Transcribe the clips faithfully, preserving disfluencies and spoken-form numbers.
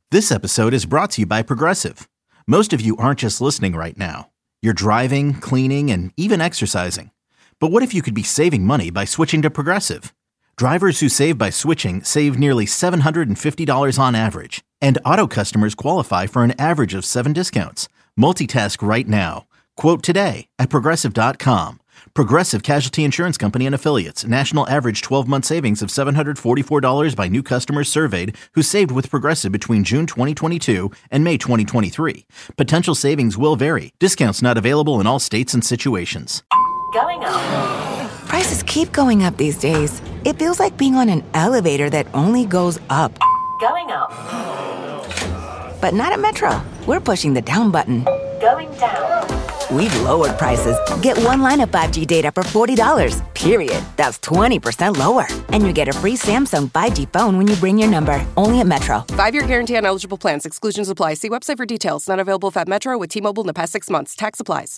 This episode is brought to you by Progressive. Most of you aren't just listening right now. You're driving, cleaning, and even exercising. But what if you could be saving money by switching to Progressive? Drivers who save by switching save nearly seven hundred fifty dollars on average. And auto customers qualify for an average of seven discounts. Multitask right now. Quote today at Progressive dot com. Progressive Casualty Insurance Company and Affiliates. National average twelve-month savings of seven hundred forty-four dollars by new customers surveyed who saved with Progressive between June twenty twenty-two and May twenty twenty-three. Potential savings will vary. Discounts not available in all states and situations. Going up. Prices keep going up these days. It feels like being on an elevator that only goes up. Going up. But not at Metro. We're pushing the down button. Going down. We've lowered prices. Get one line of five G data for forty dollars, period. That's twenty percent lower. And you get a free Samsung five G phone when you bring your number. Only at Metro. Five-year guarantee on eligible plans. Exclusions apply. See website for details. Not available at Metro with T-Mobile in the past six months. Tax applies.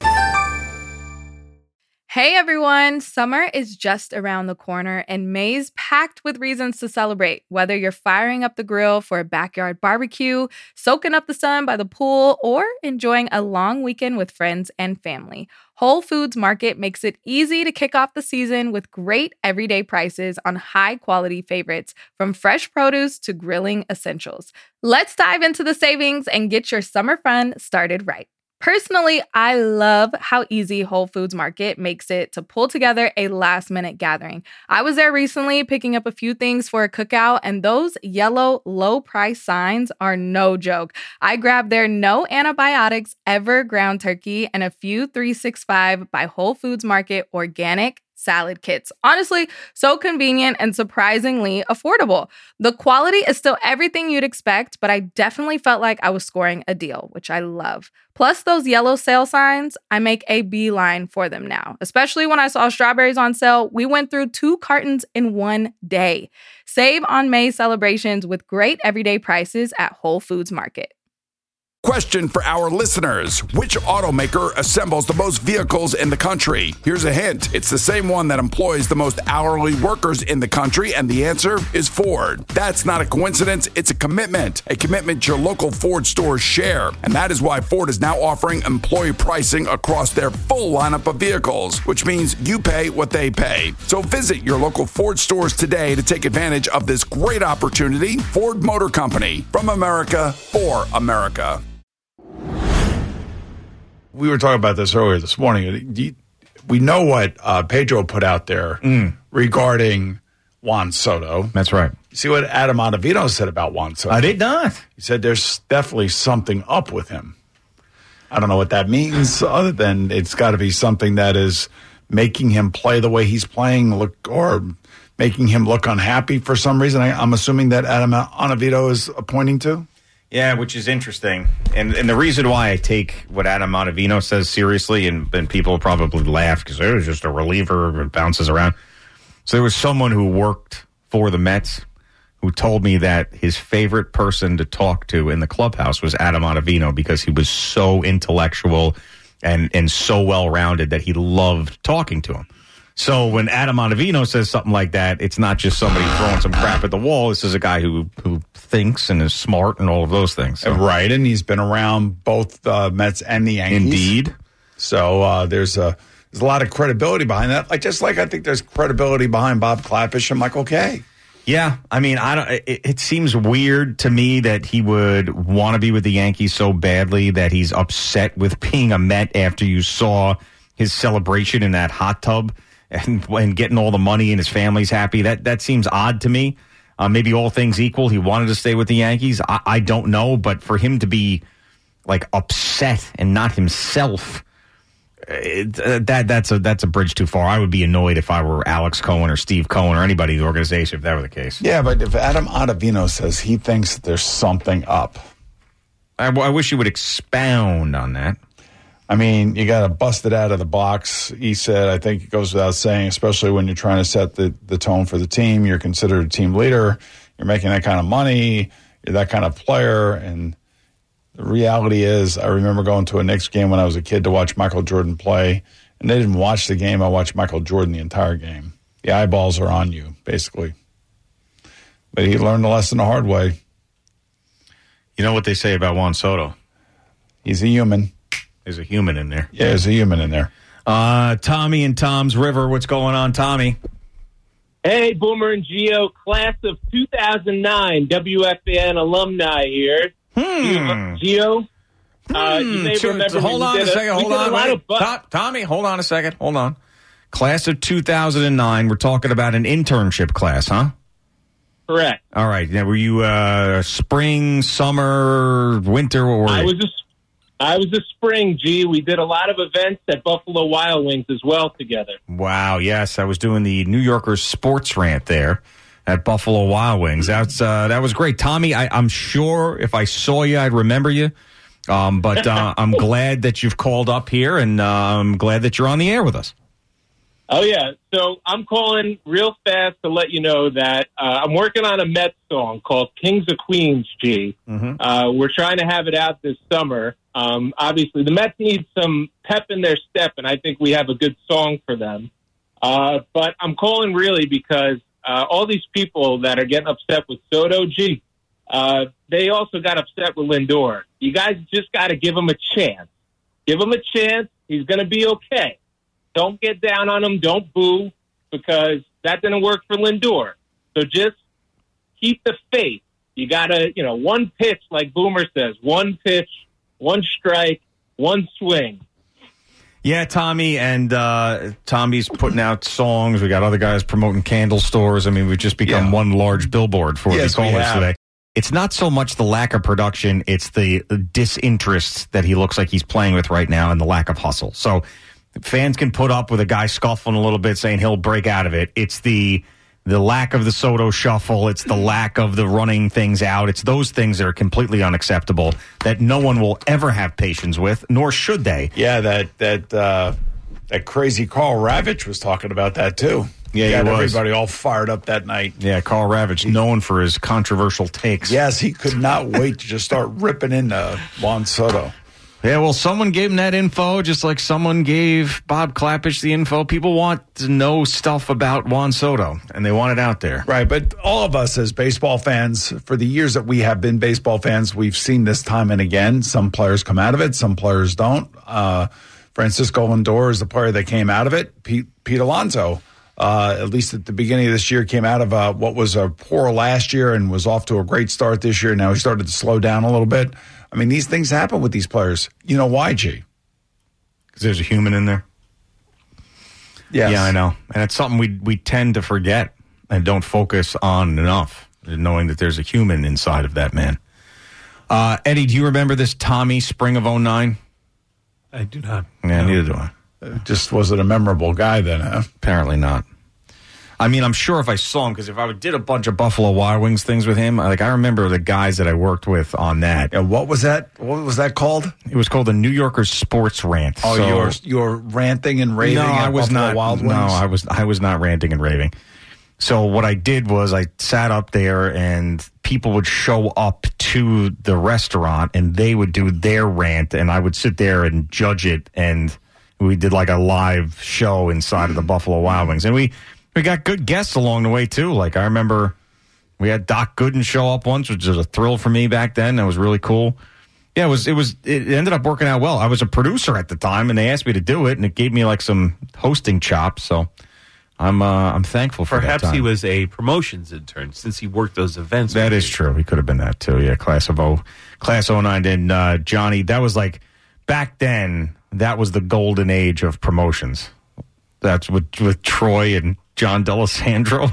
Hey everyone, summer is just around the corner and May's packed with reasons to celebrate. Whether you're firing up the grill for a backyard barbecue, soaking up the sun by the pool, or enjoying a long weekend with friends and family, Whole Foods Market makes it easy to kick off the season with great everyday prices on high-quality favorites, from fresh produce to grilling essentials. Let's dive into the savings and get your summer fun started right. Personally, I love how easy Whole Foods Market makes it to pull together a last-minute gathering. I was there recently picking up a few things for a cookout, and those yellow low-price signs are no joke. I grabbed their no antibiotics ever ground turkey and a few three sixty-five by Whole Foods Market organic salad kits. Honestly, so convenient and surprisingly affordable. The quality is still everything you'd expect, but I definitely felt like I was scoring a deal, which I love. Plus those yellow sale signs, I make a beeline for them now. Especially when I saw strawberries on sale, we went through two cartons in one day. Save on May celebrations with great everyday prices at Whole Foods Market. Question for our listeners. Which automaker assembles the most vehicles in the country? Here's a hint. It's the same one that employs the most hourly workers in the country, and the answer is Ford. That's not a coincidence. It's a commitment. A commitment your local Ford stores share. And that is why Ford is now offering employee pricing across their full lineup of vehicles, which means you pay what they pay. So visit your local Ford stores today to take advantage of this great opportunity. Ford Motor Company. From America, for America. We were talking about this earlier this morning. We know what uh, Pedro put out there mm. regarding Juan Soto. That's right. You see what Adam Ottavino said about Juan Soto? I did not. He said there's definitely something up with him. I don't know what that means, other than it's got to be something that is making him play the way he's playing, look or making him look unhappy for some reason. I, I'm assuming that Adam Ottavino is pointing to. Yeah, which is interesting. And and the reason why I take what Adam Ottavino says seriously, and, and people probably laugh because it was just a reliever, it bounces around. So there was someone who worked for the Mets who told me that his favorite person to talk to in the clubhouse was Adam Ottavino because he was so intellectual and, and so well-rounded that he loved talking to him. So when Adam Ottavino says something like that, it's not just somebody throwing some crap at the wall. This is a guy who who thinks and is smart and all of those things. So. Right, and he's been around both the uh, Mets and the Yankees. Indeed. So uh, there's a there's a lot of credibility behind that. Like just like I think there's credibility behind Bob Klapisch and Michael Kay. Yeah, I mean, I don't. It, it seems weird to me that he would want to be with the Yankees so badly that he's upset with being a Met after you saw his celebration in that hot tub. And, and getting all the money and his family's happy. That that seems odd to me. Uh, maybe all things equal, he wanted to stay with the Yankees. I, I don't know, but for him to be like upset and not himself, it, uh, that that's a that's a bridge too far. I would be annoyed if I were Alex Cohen or Steve Cohen or anybody in the organization if that were the case. Yeah, but if Adam Ottavino says he thinks there's something up, I, I wish you would expound on that. I mean, you got to bust it out of the box. He said, I think it goes without saying, especially when you're trying to set the, the tone for the team. You're considered a team leader. You're making that kind of money. You're that kind of player. And the reality is, I remember going to a Knicks game when I was a kid to watch Michael Jordan play. And they didn't watch the game. I watched Michael Jordan the entire game. The eyeballs are on you, basically. But he learned the lesson the hard way. You know what they say about Juan Soto? He's a human. There's a human in there. Yeah, there's a human in there. Uh, Tommy and Tom's River. What's going on, Tommy? Hey, Boomer and Geo, class of two thousand nine, W F A N alumni here. Hmm. Geo, uh, Hmm. you may Sure. remember So hold me. on We a did second. we Hold did on. a lot Wait. of bu- Tom, Tommy, hold on a second. Hold on. Class of two thousand nine. We're talking about an internship class, huh? Correct. All right. Now, were you uh, spring, summer, winter? What were I you? was a, I was a spring, G. We did a lot of events at Buffalo Wild Wings as well together. Wow. Yes, I was doing the New Yorkers sports rant there at Buffalo Wild Wings. That's uh, that was great, Tommy. I, I'm sure if I saw you, I'd remember you. Um, but uh, I'm glad that you've called up here, and uh, I'm glad that you're on the air with us. Oh, yeah. So I'm calling real fast to let you know that uh, I'm working on a Mets song called Kings of Queens, G. Mm-hmm. Uh, we're trying to have it out this summer. Um, obviously, the Mets need some pep in their step, and I think we have a good song for them. Uh, but I'm calling really because uh, all these people that are getting upset with Soto, G, uh, they also got upset with Lindor. You guys just got to give him a chance. Give him a chance. He's going to be okay. Don't get down on him. Don't boo, because that didn't work for Lindor. So just keep the faith. You got to, you know, one pitch, like Boomer says, one pitch, one strike, one swing. Yeah, Tommy, and uh, Tommy's putting out songs. We got other guys promoting candle stores. I mean, we've just become Yeah. one large billboard for Yes, the we callers have. today. It's not so much the lack of production, it's the disinterest that he looks like he's playing with right now and the lack of hustle. So fans can put up with a guy scuffling a little bit, saying he'll break out of it. It's the the lack of the Soto shuffle. It's the lack of the running things out. It's those things that are completely unacceptable that no one will ever have patience with, nor should they. Yeah, that that uh, that crazy Carl Ravitch was talking about that too. Yeah, he got was. everybody all fired up that night. Yeah, Carl Ravitch, known for his controversial takes. Yes, he could not wait to just start ripping into Juan Soto. Yeah, well, someone gave him that info, just like someone gave Bob Clappish the info. People want to know stuff about Juan Soto, and they want it out there. Right, but all of us as baseball fans, for the years that we have been baseball fans, we've seen this time and again. Some players come out of it, some players don't. Uh, Francisco Lindor is the player that came out of it. Pete, Pete Alonso, uh, at least at the beginning of this year, came out of uh, what was a poor last year and was off to a great start this year. Now he started to slow down a little bit. I mean, these things happen with these players. You know why, G? Because there's a human in there. Yes. Yeah, I know. And it's something we we tend to forget and don't focus on enough, knowing that there's a human inside of that man. Uh, Eddie, do you remember this Tommy spring of oh nine? I do not. Yeah, No. neither do I. Uh, Just was it a memorable guy then, huh? Apparently not. I mean, I'm sure if I saw him, because if I did a bunch of Buffalo Wild Wings things with him, like I remember the guys that I worked with on that. And what was that? What was that called? It was called the New Yorkers Sports Rant. Oh, So- you're you're ranting and raving no, at I was Buffalo not. Wild Wings? No, I was. I was not ranting and raving. So what I did was I sat up there, and people would show up to the restaurant, and they would do their rant, and I would sit there and judge it, and we did like a live show inside of the Buffalo Wild Wings, and we we got good guests along the way too. Like I remember we had Doc Gooden show up once, which was a thrill for me back then. That was really cool. Yeah, it was. It was. It ended up working out well. I was a producer at the time, and they asked me to do it, and it gave me like some hosting chops. So I'm uh, I'm thankful for Perhaps that time. he was a promotions intern since he worked those events. That is true. He could have been that too. Yeah, class of oh, class oh nine. And uh, Johnny, that was like back then. That was the golden age of promotions. That's with with Troy and John D'Alessandro.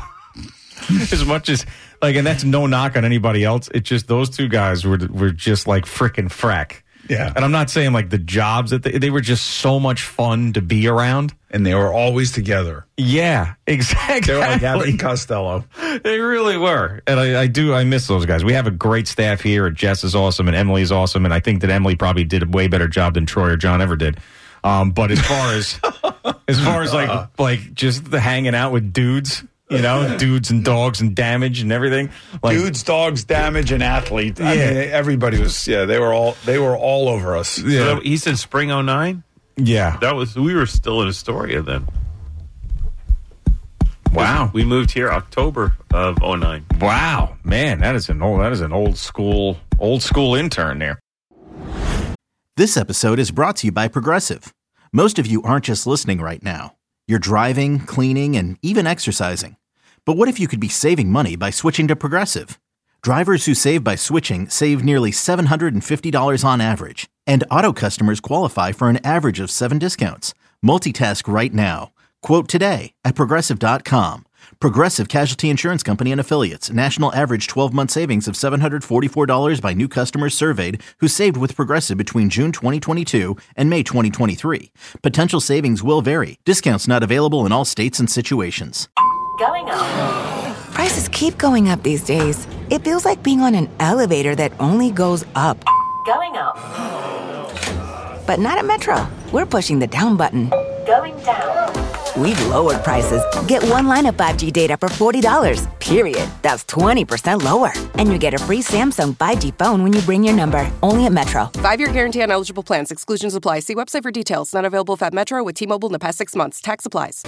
As much as like, and that's no knock on anybody else. It's just those two guys were were just like frickin' frack. Yeah. And I'm not saying like the jobs that they, they were just so much fun to be around. And they were always together. Yeah, exactly. They were like Abbott and Costello. They really were. And I, I do, I miss those guys. We have a great staff here. Jess is awesome and Emily's awesome. And I think that Emily probably did a way better job than Troy or John ever did. Um, but as far as, as far as like, like just the hanging out with dudes, you know, dudes and dogs and damage and everything. Like, Dudes, dogs, damage, and athlete. I Yeah. mean, everybody was, yeah, they were all, they were all over us. Yeah. So he said spring oh nine? Yeah. That was, we were still in Astoria then. Wow. We moved here October of oh nine. Wow, man, that is an old that is an old school old school intern there. This episode is brought to you by Progressive. Most of you aren't just listening right now. You're driving, cleaning, and even exercising. But what if you could be saving money by switching to Progressive? Drivers who save by switching save nearly seven hundred fifty dollars on average. And auto customers qualify for an average of seven discounts. Multitask right now. Quote today at Progressive dot com. Progressive Casualty Insurance Company and Affiliates. National average twelve-month savings of seven hundred forty-four dollars by new customers surveyed who saved with Progressive between June twenty twenty-two and May twenty twenty-three. Potential savings will vary. Discounts not available in all states and situations. Going up. Prices keep going up these days. It feels like being on an elevator that only goes up. Going up. But not at Metro. We're pushing the down button. Going down. We've lowered prices. Get one line of five G data for forty dollars, period. That's twenty percent lower. And you get a free Samsung five G phone when you bring your number. Only at Metro. Five-year guarantee on eligible plans. Exclusions apply. See website for details. Not available if at Metro with T-Mobile in the past six months. Tax applies.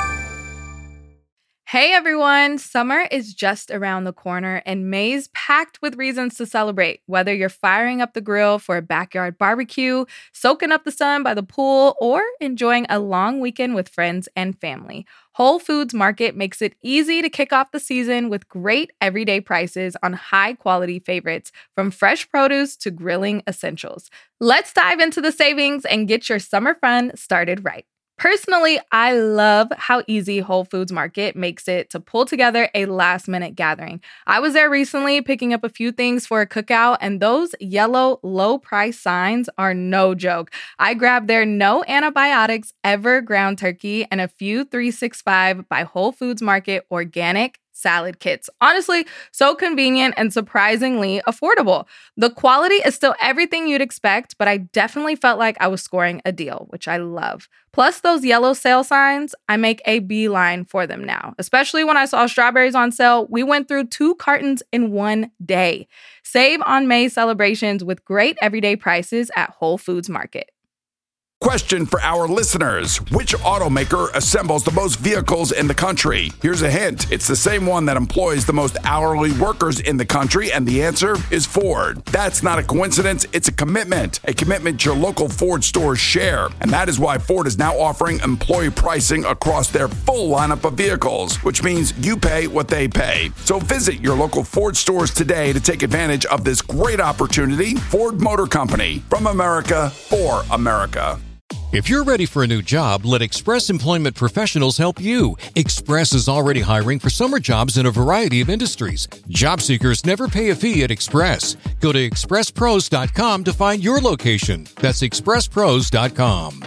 Hey everyone, summer is just around the corner and May's packed with reasons to celebrate. Whether you're firing up the grill for a backyard barbecue, soaking up the sun by the pool, or enjoying a long weekend with friends and family, Whole Foods Market makes it easy to kick off the season with great everyday prices on high-quality favorites, from fresh produce to grilling essentials. Let's dive into the savings and get your summer fun started right. Personally, I love how easy Whole Foods Market makes it to pull together a last-minute gathering. I was there recently picking up a few things for a cookout, and those yellow low-price signs are no joke. I grabbed their no antibiotics ever ground turkey and a few three sixty-five by Whole Foods Market organic salad kits. Honestly, so convenient and surprisingly affordable. The quality is still everything you'd expect, but I definitely felt like I was scoring a deal, which I love. Plus those yellow sale signs, I make a beeline for them now. Especially when I saw strawberries on sale, we went through two cartons in one day. Save on May celebrations with great everyday prices at Whole Foods Market. Question for our listeners. Which automaker assembles the most vehicles in the country? Here's a hint. It's the same one that employs the most hourly workers in the country, and the answer is Ford. That's not a coincidence. It's a commitment. A commitment your local Ford stores share. And that is why Ford is now offering employee pricing across their full lineup of vehicles, which means you pay what they pay. So visit your local Ford stores today to take advantage of this great opportunity. Ford Motor Company. From America, for America. If you're ready for a new job, let Express Employment Professionals help you. Express is already hiring for summer jobs in a variety of industries. Job seekers never pay a fee at Express. Go to express pros dot com to find your location. That's express pros dot com.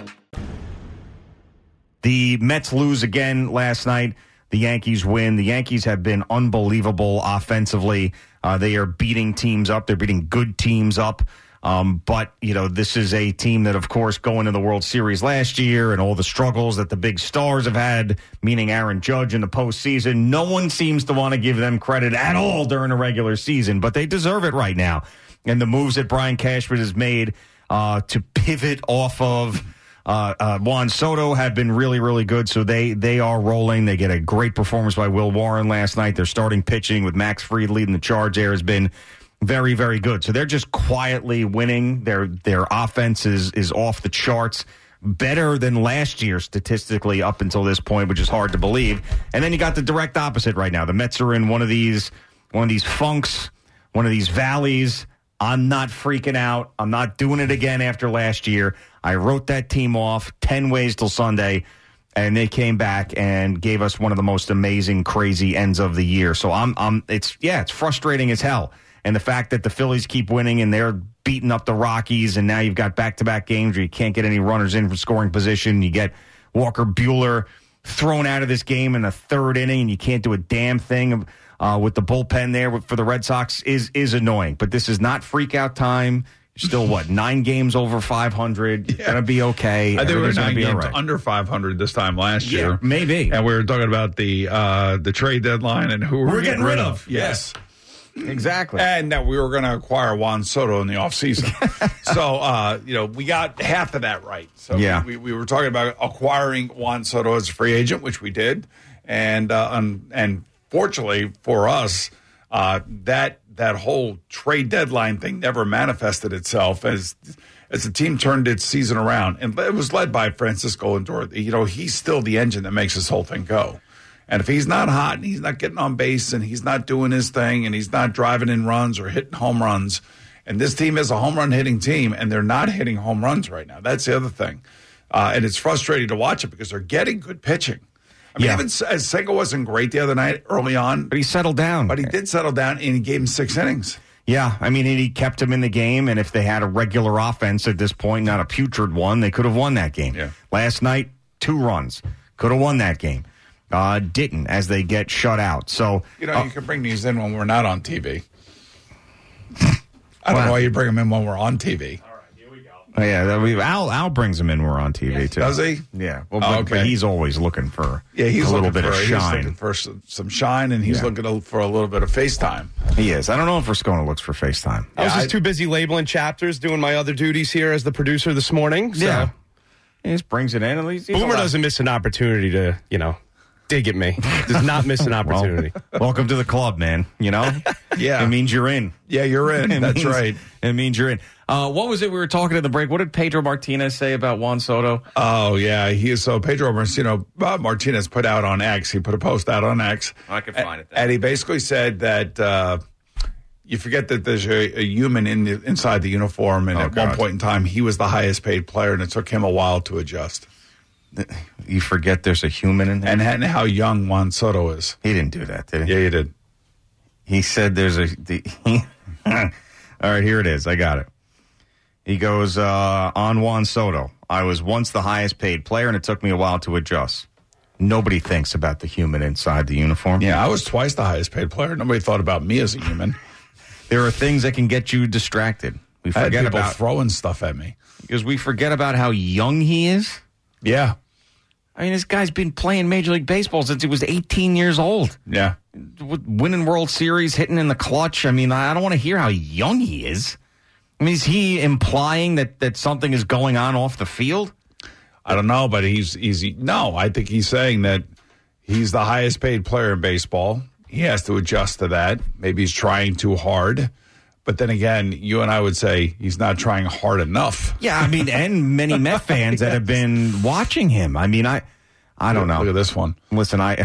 The Mets lose again last night. The Yankees win. The Yankees have been unbelievable offensively. Uh, they are beating teams up. They're beating good teams up. Um, but, you know, this is a team that, of course, going to the World Series last year and all the struggles that the big stars have had, meaning Aaron Judge in the postseason, no one seems to want to give them credit at all during the regular season, but they deserve it right now. And the moves that Brian Cashman has made uh, to pivot off of uh, uh, Juan Soto have been really, really good. So they, they are rolling. They get a great performance by Will Warren last night. Their starting pitching with Max Fried leading the charge there has been very, very good. So they're just quietly winning. Their their offense is, is off the charts, better than last year statistically up until this point, which is hard to believe. And then you got the direct opposite right now. The Mets are in one of these one of these funks, one of these valleys. I'm not freaking out. I'm not doing it again after last year. I wrote that team off ten ways till Sunday, and they came back and gave us one of the most amazing, crazy ends of the year. So I'm I'm it's yeah, it's frustrating as hell. And the fact that the Phillies keep winning and they're beating up the Rockies, and now you've got back-to-back games where you can't get any runners in for scoring position. You get Walker Buehler thrown out of this game in the third inning, and you can't do a damn thing uh, with the bullpen there for the Red Sox is is annoying. But this is not freak-out time. You're still, what, nine games over five hundred? Yeah. Going to be okay. I think we were nine games right. under five hundred this time last yeah, year. Maybe. And we were talking about the uh, the trade deadline and who we're, we're getting, getting rid rid of. of. Yes. yes. Exactly. And that we were going to acquire Juan Soto in the offseason. so, uh, you know, we got half of that right. So yeah. we, we were talking about acquiring Juan Soto as a free agent, which we did. And uh, un- and fortunately for us, uh, that that whole trade deadline thing never manifested itself as as the team turned its season around. And it was led by Francisco Lindor. You know, he's still the engine that makes this whole thing go. And if he's not hot and he's not getting on base and he's not doing his thing and he's not driving in runs or hitting home runs, and this team is a home run hitting team and they're not hitting home runs right now. That's the other thing. Uh, and it's frustrating to watch it because they're getting good pitching. I mean, yeah. even as Senga wasn't great the other night early on. But he settled down. But he did settle down, and he gave him six innings. Yeah, I mean, he kept him in the game, and if they had a regular offense at this point, not a putrid one, they could have won that game. Yeah. Last night, two runs. Could have won that game. Uh, didn't, as they get shut out. So You know, uh, you can bring these in when we're not on T V. I don't wow. know why you bring them in when we're on T V. Oh, yeah, we, Al Al brings him in when we're on T V, yes. too. Does he? Yeah. Well, oh, but, okay. but he's always looking for yeah, he's a little bit for, of shine. He's looking for some, some shine, and he's yeah. looking for a little bit of FaceTime. He is. I don't know if Rascona looks for FaceTime. I was yeah, just I, too busy labeling chapters, doing my other duties here as the producer this morning. So. Yeah. He just brings it in. At least Boomer doesn't miss an opportunity to, you know, dig at me. Does not miss an opportunity. Well, welcome to the club, man. You know? Yeah. It means you're in. Yeah, you're in. It That's means, right. It means you're in. Uh, what was it we were talking at the break? What did Pedro Martinez say about Juan Soto? Oh, yeah. He is so Pedro Martino, Bob Martinez put out on X. He put a post out on X. I can find it there. And he basically said that uh, you forget that there's a, a human in the, inside the uniform. And oh, at God. one point in time, he was the highest paid player, and it took him a while to adjust. You forget there's a human in there? And, and how young Juan Soto is. He didn't do that, did he? Yeah, he did. He said there's a... The, all right, here it is. I got it. He goes, uh, on Juan Soto, I was once the highest paid player, and it took me a while to adjust. Nobody thinks about the human inside the uniform. Yeah, I was twice the highest paid player. Nobody thought about me as a human. There are things that can get you distracted. We forget I had people about throwing stuff at me. Because we forget about how young he is. Yeah. I mean, this guy's been playing Major League Baseball since he was eighteen years old. Yeah. Winning World Series, hitting in the clutch. I mean, I don't want to hear how young he is. I mean, is he implying that, that something is going on off the field? I don't know, but he's he's no. I think he's saying that he's the highest paid player in baseball. He has to adjust to that. Maybe he's trying too hard. But then again, you and I would say he's not trying hard enough. Yeah, I mean, and many Met fans that have been watching him. I mean, I I don't know. Look at this one. Listen, I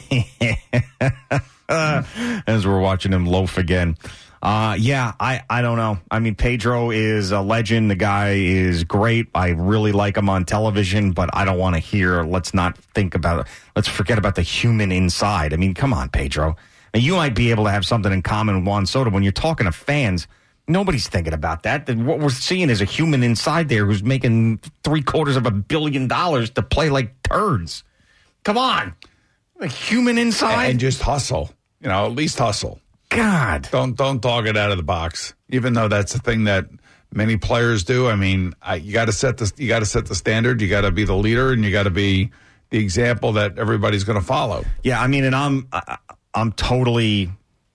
as we're watching him loaf again. Uh, yeah, I, I don't know. I mean, Pedro is a legend. The guy is great. I really like him on television, but I don't want to hear, let's not think about it. Let's forget about the human inside. I mean, come on, Pedro. And you might be able to have something in common with Juan Soto. When you're talking to fans, nobody's thinking about that. What we're seeing is a human inside there who's making three quarters of a billion dollars to play like turds. Come on. A human inside. And just hustle. You know, at least hustle. God. Don't don't dog it out of the box. Even though that's the thing that many players do. I mean, I, you got to set the you got to set the standard. You got to be the leader, and you got to be the example that everybody's going to follow. Yeah, I mean, and I'm I'm totally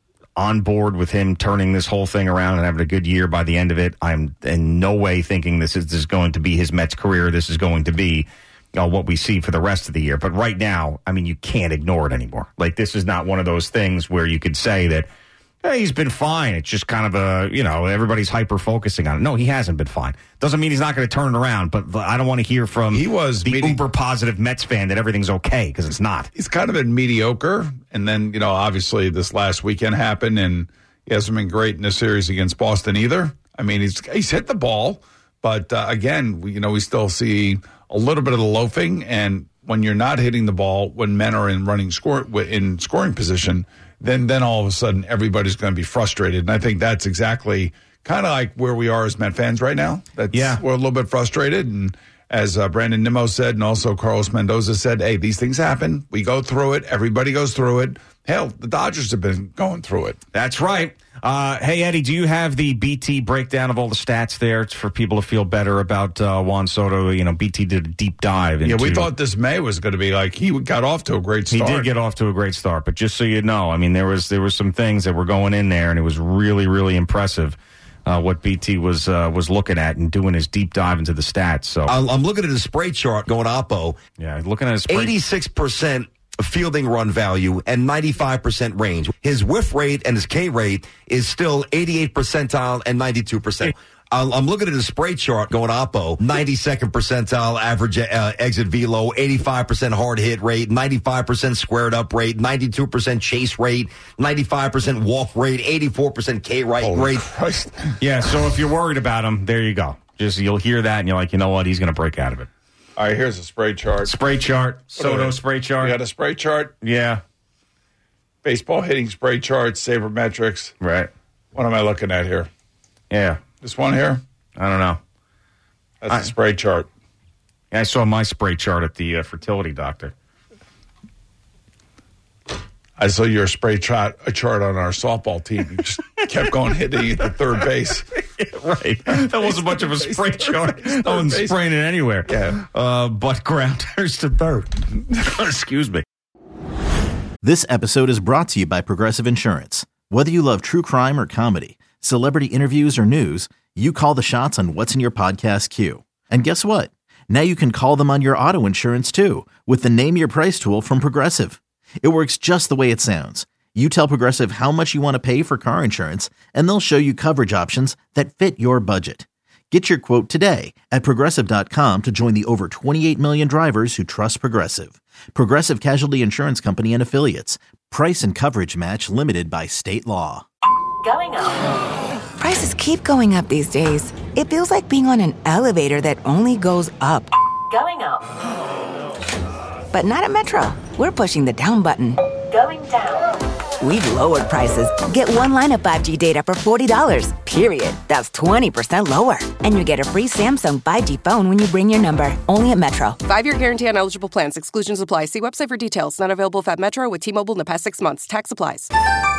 on board with him turning this whole thing around and having a good year by the end of it. I'm in no way thinking this is, this is going to be his Mets career. This is going to be you know, what we see for the rest of the year. But right now, I mean, you can't ignore it anymore. Like, this is not one of those things where you could say that, hey, he's been fine. It's just kind of a, you know, everybody's hyper-focusing on it. No, he hasn't been fine. Doesn't mean he's not going to turn it around, but I don't want to hear from he was the meeting, uber-positive Mets fan that everything's okay, because it's not. He's kind of been mediocre, and then, you know, obviously this last weekend happened, and he hasn't been great in the series against Boston either. I mean, he's he's hit the ball, but, uh, again, we, you know, we still see a little bit of the loafing, and when you're not hitting the ball, when men are in running score in scoring position, then then all of a sudden everybody's going to be frustrated. And I think that's exactly kind of like where we are as Met fans right now. That's, yeah. We're a little bit frustrated. And as uh, Brandon Nimmo said, and also Carlos Mendoza said, hey, these things happen. We go through it. Everybody goes through it. Hell, the Dodgers have been going through it. That's right. Uh, hey, Eddie, do you have the B T breakdown of all the stats there for people to feel better about uh, Juan Soto? You know, B T did a deep dive into... Yeah, we thought this May was going to be like, he got off to a great start. He did get off to a great start, but just so you know, I mean, there was there was some things that were going in there, and it was really, really impressive uh, what B T was uh, was looking at and doing his deep dive into the stats. So I'm, I'm looking at his spray chart going oppo. Yeah, looking at his spray... eighty-six percent fielding run value and ninety-five percent range. His whiff rate and his K rate is still eighty-eight percentile and ninety-two percent. I'm looking at a spray chart going Oppo, ninety-second percentile average uh, exit velo, eighty-five percent hard hit rate, ninety-five percent squared up rate, ninety-two percent chase rate, ninety-five percent walk rate, eighty-four percent K rate. Oh, rate. Christ. Yeah, so if you're worried about him, there you go. Just you'll hear that and you're like, you know what, he's going to break out of it. All right, here's a spray chart. Spray chart, Soto spray chart. You got a spray chart? Yeah. Baseball hitting spray chart, sabermetrics. Right. What am I looking at here? Yeah. This one here? I don't know. That's I, a spray chart. I saw my spray chart at the uh, fertility doctor. I saw your spray chart, a chart on our softball team. You just kept going hitting at the third base. Right. That wasn't much of a spray chart. No one's spraying it anywhere. Yeah. Uh, but grounders to third. Excuse me. This episode is brought to you by Progressive Insurance. Whether you love true crime or comedy, celebrity interviews or news, you call the shots on what's in your podcast queue. And guess what? Now you can call them on your auto insurance too with the Name Your Price tool from Progressive. It works just the way it sounds. You tell Progressive how much you want to pay for car insurance, and they'll show you coverage options that fit your budget. Get your quote today at Progressive dot com to join the over twenty-eight million drivers who trust Progressive. Progressive Casualty Insurance Company and Affiliates. Price and coverage match limited by state law. Going up. Prices keep going up these days. It feels like being on an elevator that only goes up. Going up. But not at Metro. We're pushing the down button. Going down. We've lowered prices. Get one line of five G data for forty dollars, period. That's twenty percent lower. And you get a free Samsung five G phone when you bring your number. Only at Metro. Five-year guarantee on eligible plans. Exclusions apply. See website for details. Not available at Metro with T-Mobile in the past six months. Tax applies.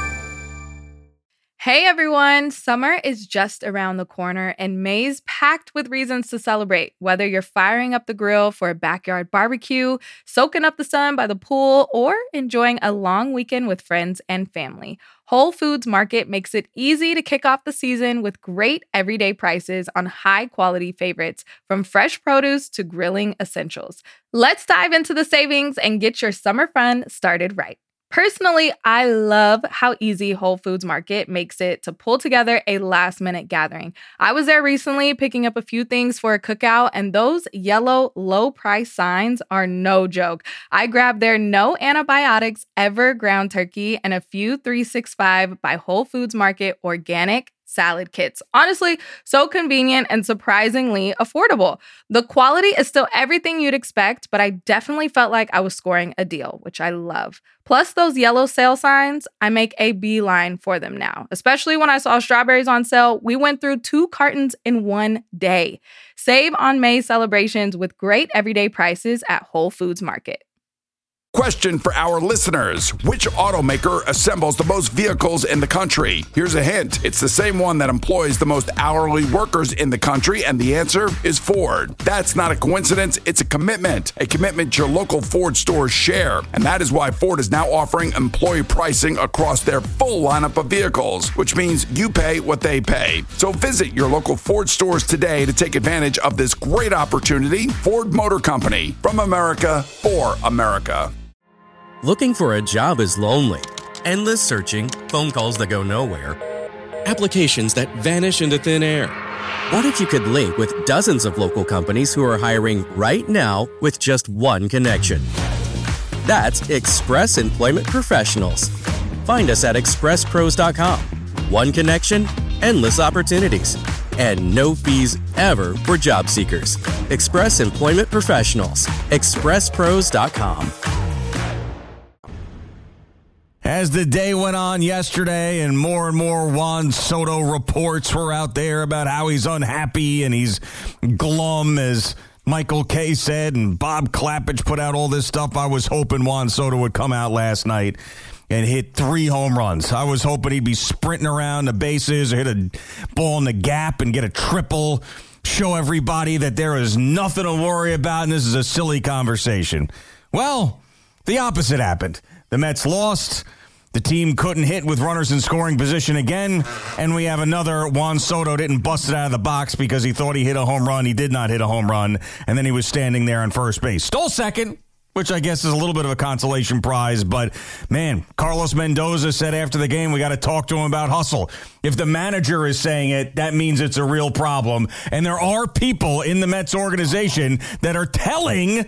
Hey everyone, summer is just around the corner and May's packed with reasons to celebrate. Whether you're firing up the grill for a backyard barbecue, soaking up the sun by the pool, or enjoying a long weekend with friends and family, Whole Foods Market makes it easy to kick off the season with great everyday prices on high-quality favorites, from fresh produce to grilling essentials. Let's dive into the savings and get your summer fun started right. Personally, I love how easy Whole Foods Market makes it to pull together a last-minute gathering. I was there recently picking up a few things for a cookout, and those yellow low-price signs are no joke. I grabbed their no antibiotics ever ground turkey and a few three sixty-five by Whole Foods Market organic salad kits. Honestly, so convenient and surprisingly affordable. The quality is still everything you'd expect, but I definitely felt like I was scoring a deal, which I love. Plus, those yellow sale signs, I make a beeline for them now. Especially when I saw strawberries on sale, we went through two cartons in one day. Save on May celebrations with great everyday prices at Whole Foods Market. Question for our listeners. Which automaker assembles the most vehicles in the country? Here's a hint. It's the same one that employs the most hourly workers in the country, and the answer is Ford. That's not a coincidence. It's a commitment. A commitment your local Ford stores share. And that is why Ford is now offering employee pricing across their full lineup of vehicles, which means you pay what they pay. So visit your local Ford stores today to take advantage of this great opportunity. Ford Motor Company. From America, for America. Looking for a job is lonely. Endless searching, phone calls that go nowhere, applications that vanish into thin air. What if you could link with dozens of local companies who are hiring right now with just one connection? That's Express Employment Professionals. Find us at express pros dot com. One connection, endless opportunities, and no fees ever for job seekers. Express Employment Professionals. express pros dot com. As the day went on yesterday and more and more Juan Soto reports were out there about how he's unhappy and he's glum, as Michael Kay said, and Bob Klappich put out all this stuff, I was hoping Juan Soto would come out last night and hit three home runs. I was hoping he'd be sprinting around the bases or hit a ball in the gap and get a triple, show everybody that there is nothing to worry about and this is a silly conversation. Well, the opposite happened. The Mets lost. The team couldn't hit with runners in scoring position again, and we have another Juan Soto didn't bust it out of the box because he thought he hit a home run. He did not hit a home run, and then he was standing there on first base. Stole second, which I guess is a little bit of a consolation prize. But, man, Carlos Mendoza said after the game, we got to talk to him about hustle. If the manager is saying it, that means it's a real problem. And there are people in the Mets organization that are telling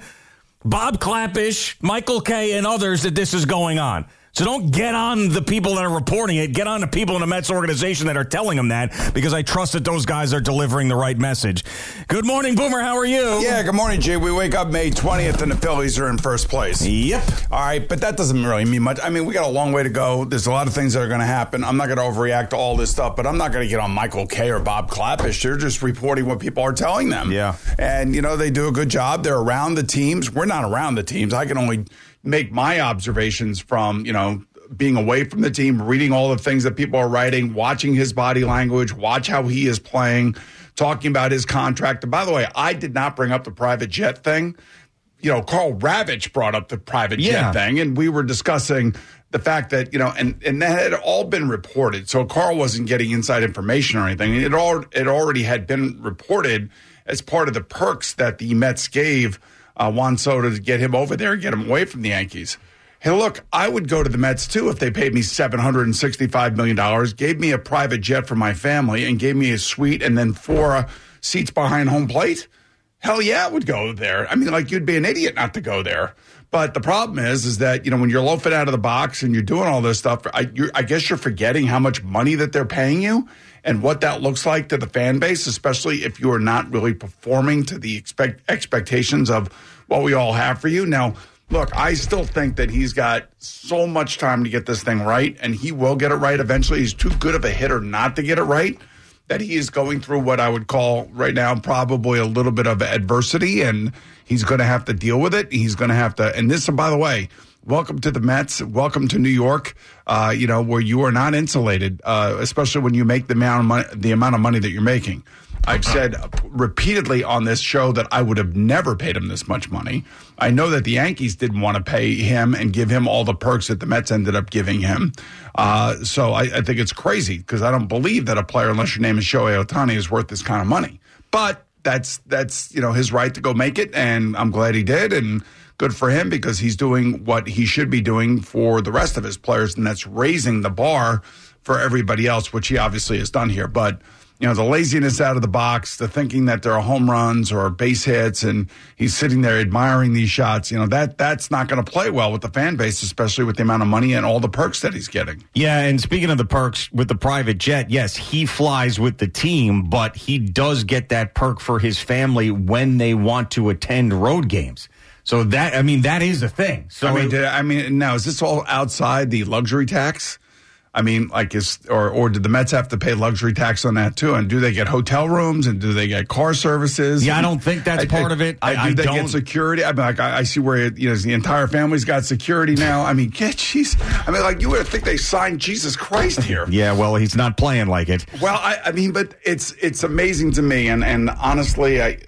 Bob Klapisch, Michael Kay, and others that this is going on. So don't get on the people that are reporting it. Get on the people in the Mets organization that are telling them that, because I trust that those guys are delivering the right message. Good morning, Boomer. How are you? Yeah, good morning, Jay. We wake up May twentieth and the Phillies are in first place. Yep. All right, but that doesn't really mean much. I mean, we got a long way to go. There's a lot of things that are going to happen. I'm not going to overreact to all this stuff, but I'm not going to get on Michael Kay or Bob Klapisch. They're just reporting what people are telling them. Yeah. And, you know, they do a good job. They're around the teams. We're not around the teams. I can only make my observations from, you know, being away from the team, reading all the things that people are writing, watching his body language, watch how he is playing, talking about his contract. And by the way, I did not bring up the private jet thing. You know, Carl Ravitch brought up the private jet yeah. thing, and we were discussing the fact that, you know, and, and that had all been reported. So Carl wasn't getting inside information or anything. It all it already had been reported as part of the perks that the Mets gave uh, Juan Soto to get him over there and get him away from the Yankees. Hey, look, I would go to the Mets, too, if they paid me seven hundred sixty-five million dollars, gave me a private jet for my family, and gave me a suite and then four uh, seats behind home plate. Hell yeah, I would go there. I mean, like, you'd be an idiot not to go there. But the problem is, is that, you know, when you're loafing out of the box and you're doing all this stuff, I, you're, I guess you're forgetting how much money that they're paying you and what that looks like to the fan base, especially if you are not really performing to the expect, expectations of what we all have for you. Now, look, I still think that he's got so much time to get this thing right, and he will get it right eventually. He's too good of a hitter not to get it right, that he is going through what I would call right now probably a little bit of adversity, and he's going to have to deal with it. He's going to have to – and this, by the way, welcome to the Mets. Welcome to New York, uh, you know, where you are not insulated, uh, especially when you make the amount of money, the amount of money that you're making. I've said repeatedly on this show that I would have never paid him this much money. I know that the Yankees didn't want to pay him and give him all the perks that the Mets ended up giving him. Uh, so I, I think it's crazy because I don't believe that a player, unless your name is Shohei Ohtani, is worth this kind of money. But that's, that's you know, his right to go make it, and I'm glad he did, and good for him because he's doing what he should be doing for the rest of his players, and that's raising the bar for everybody else, which he obviously has done here. But you know, the laziness out of the box, the thinking that there are home runs or base hits, and he's sitting there admiring these shots, you know, that that's not going to play well with the fan base, especially with the amount of money and all the perks that he's getting. Yeah, and speaking of the perks with the private jet, yes, he flies with the team, but he does get that perk for his family when they want to attend road games. So that, I mean, that is a thing. So I mean, did, I mean, now, is this all outside the luxury tax? I mean, like, is or or did the Mets have to pay luxury tax on that too? And do they get hotel rooms and do they get car services? Yeah, I don't think that's I, part I, of it. I, I, do they I don't. get security? I mean, like, I, I see where you know the entire family's got security now. I mean, get jeez. I mean, like, you would think they signed Jesus Christ here. Yeah, well, he's not playing like it. Well, I, I mean, but it's it's amazing to me, and and honestly, I.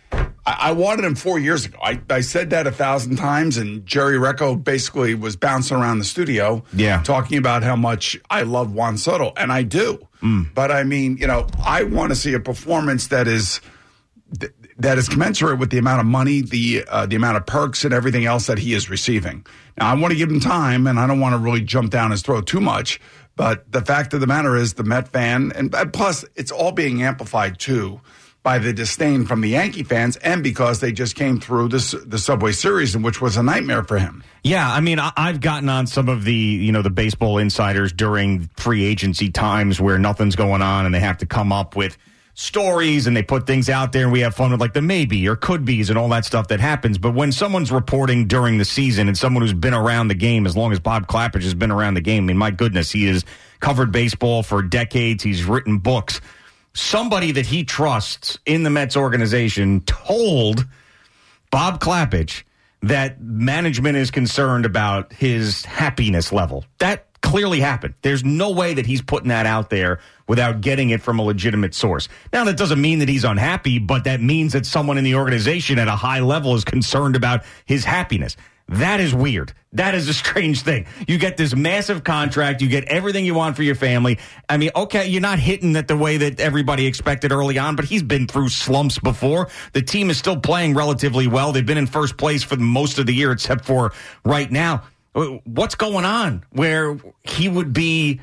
I wanted him four years ago. I, I said that a thousand times, and Jerry Recco basically was bouncing around the studio yeah. talking about how much I love Juan Soto, and I do. Mm. But, I mean, you know, I want to see a performance that is th- that is commensurate with the amount of money, the uh, the amount of perks, and everything else that he is receiving. Now, I want to give him time, and I don't want to really jump down his throat too much, but the fact of the matter is the Met fan, and plus it's all being amplified, too, by the disdain from the Yankee fans, and because they just came through this the Subway Series, which was a nightmare for him. Yeah, I mean, I've gotten on some of the, you know, the baseball insiders during free agency times where nothing's going on and they have to come up with stories and they put things out there and we have fun with like the maybe or could be's and all that stuff that happens. But when someone's reporting during the season and someone who's been around the game as long as Bob Klapisch has been around the game, I mean, my goodness, he has covered baseball for decades. He's written books. Somebody that he trusts in the Mets organization told Bob Klapisch that management is concerned about his happiness level. That clearly happened. There's no way that he's putting that out there without getting it from a legitimate source. Now, that doesn't mean that he's unhappy, but that means that someone in the organization at a high level is concerned about his happiness. That is weird. That is a strange thing. You get this massive contract. You get everything you want for your family. I mean, okay, you're not hitting it the way that everybody expected early on, but he's been through slumps before. The team is still playing relatively well. They've been in first place for most of the year, except for right now. What's going on where he would be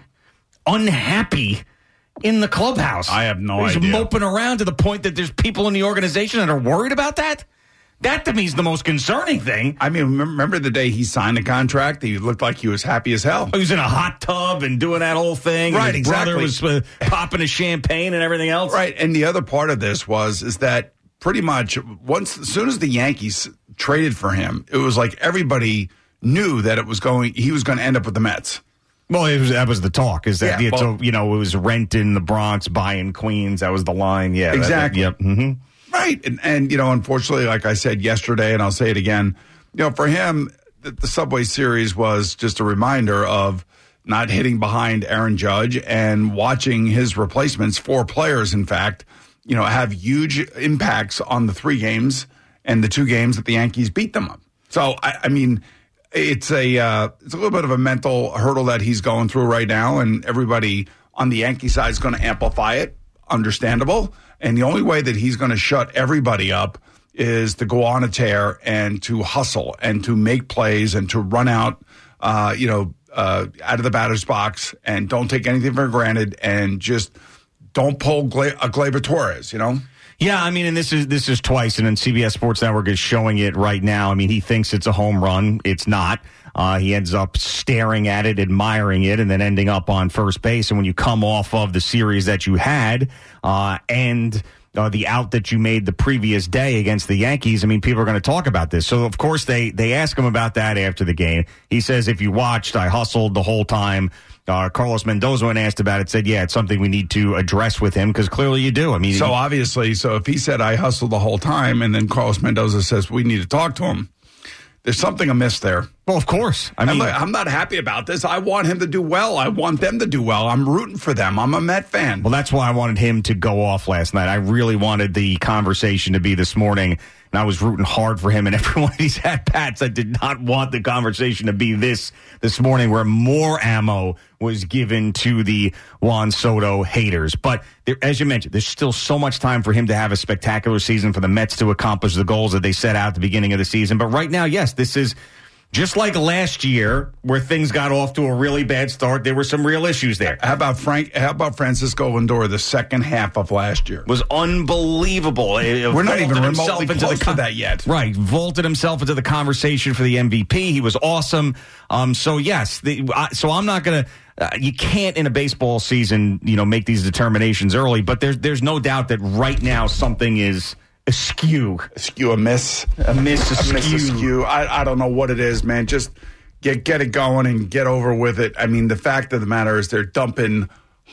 unhappy in the clubhouse? I have no He's idea. He's moping around to the point that there's people in the organization that are worried about that? That, to me, is the most concerning thing. I mean, remember the day he signed the contract? He looked like he was happy as hell. He was in a hot tub and doing that whole thing. Right, and his exactly. brother was uh, popping a champagne and everything else. Right, and the other part of this was is that pretty much once, as soon as the Yankees traded for him, it was like everybody knew that it was going. He was going to end up with the Mets. Well, it was, that was the talk. Is that Yeah, it's well, a, you know it was rent in the Bronx, buying Queens. That was the line. Yeah, exactly. That, that, yep. Mm-hmm. Right. And, and, you know, unfortunately, like I said yesterday, and I'll say it again, you know, for him, the, the Subway Series was just a reminder of not hitting behind Aaron Judge and watching his replacements, four players, in fact, you know, have huge impacts on the three games and the two games that the Yankees beat them up. So, I, I mean, it's a uh, it's a little bit of a mental hurdle that he's going through right now, and everybody on the Yankee side is going to amplify it. Understandable. And the only way that he's going to shut everybody up is to go on a tear and to hustle and to make plays and to run out, uh, you know, uh, out of the batter's box and don't take anything for granted and just don't pull Gla- a Gleyber Torres, you know? Yeah, I mean, and this is this is twice, and then C B S Sports Network is showing it right now. I mean, he thinks it's a home run. It's not. Uh, he ends up staring at it, admiring it, and then ending up on first base. And when you come off of the series that you had uh, and uh, the out that you made the previous day against the Yankees, I mean, people are going to talk about this. So, of course, they, they ask him about that after the game. He says, if you watched, I hustled the whole time. Uh, Carlos Mendoza, when asked about it, said, yeah, it's something we need to address with him because clearly you do. I mean, So he, obviously, so if he said, I hustled the whole time, and then Carlos Mendoza says, we need to talk to him, there's something amiss there. Well, of course. I mean, I'm, like, I'm not happy about this. I want him to do well. I want them to do well. I'm rooting for them. I'm a Met fan. Well, that's why I wanted him to go off last night. I really wanted the conversation to be this morning, and I was rooting hard for him in every one of these at-bats. I did not want the conversation to be this this morning where more ammo was given to the Juan Soto haters. But there, as you mentioned, there's still so much time for him to have a spectacular season, for the Mets to accomplish the goals that they set out at the beginning of the season. But right now, yes, this is just like last year, where things got off to a really bad start. There were some real issues there. How about Frank? How about Francisco Lindor? The second half of last year was unbelievable. We're not even remotely close to that yet. Right, vaulted himself into the conversation for the M V P. He was awesome. Um, so yes, the, uh, so I'm not gonna. Uh, you can't in a baseball season, you know, make these determinations early. But there's there's no doubt that right now something is askew, askew, a miss, a miss, askew. A miss askew. I I don't know what it is, man. Just get get it going and get over with it. I mean, the fact of the matter is they're dumping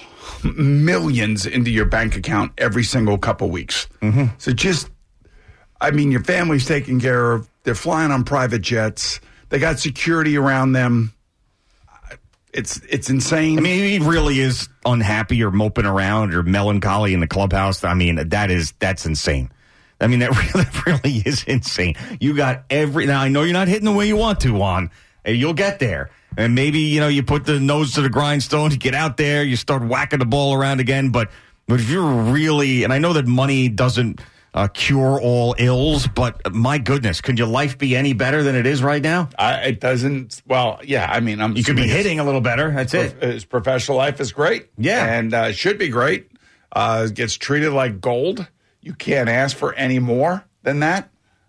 millions into your bank account every single couple weeks. Mm-hmm. So just, I mean, your family's taken care of. They're flying on private jets. They got security around them. It's it's insane. I mean, he really is unhappy or moping around or melancholy in the clubhouse. I mean, that is that's insane. I mean, that really, that really is insane. You got every now. I know you're not hitting the way you want to, Juan. And you'll get there. And maybe, you know, you put the nose to the grindstone, you get out there, you start whacking the ball around again. But but if you're really, and I know that money doesn't uh, cure all ills, but my goodness, could your life be any better than it is right now? I, it doesn't. Well, yeah. I mean, I'm. You could be hitting a little better. That's it. His professional life is great. Yeah, and uh, should be great. Uh, gets treated like gold. You can't ask for any more than that.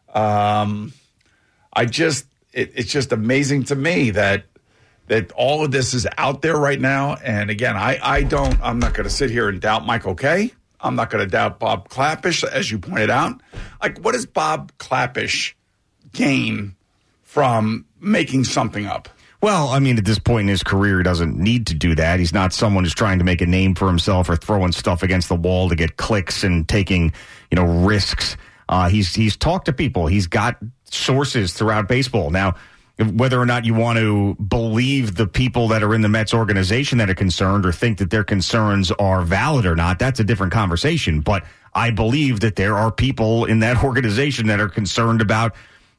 Um, I just, it, it's just amazing to me that that all of this is out there right now. And again, I, I don't. I'm not going to sit here and doubt Michael Kay. I'm not going to doubt Bob Klapisch, as you pointed out. Like, what does Bob Klapisch gain from making something up? Well, I mean, at this point in his career, he doesn't need to do that. He's not someone who's trying to make a name for himself or throwing stuff against the wall to get clicks and taking, you know, risks. Uh, he's he's talked to people. He's got sources throughout baseball. Now, whether or not you want to believe the people that are in the Mets organization that are concerned or think that their concerns are valid or not, that's a different conversation. But I believe that there are people in that organization that are concerned about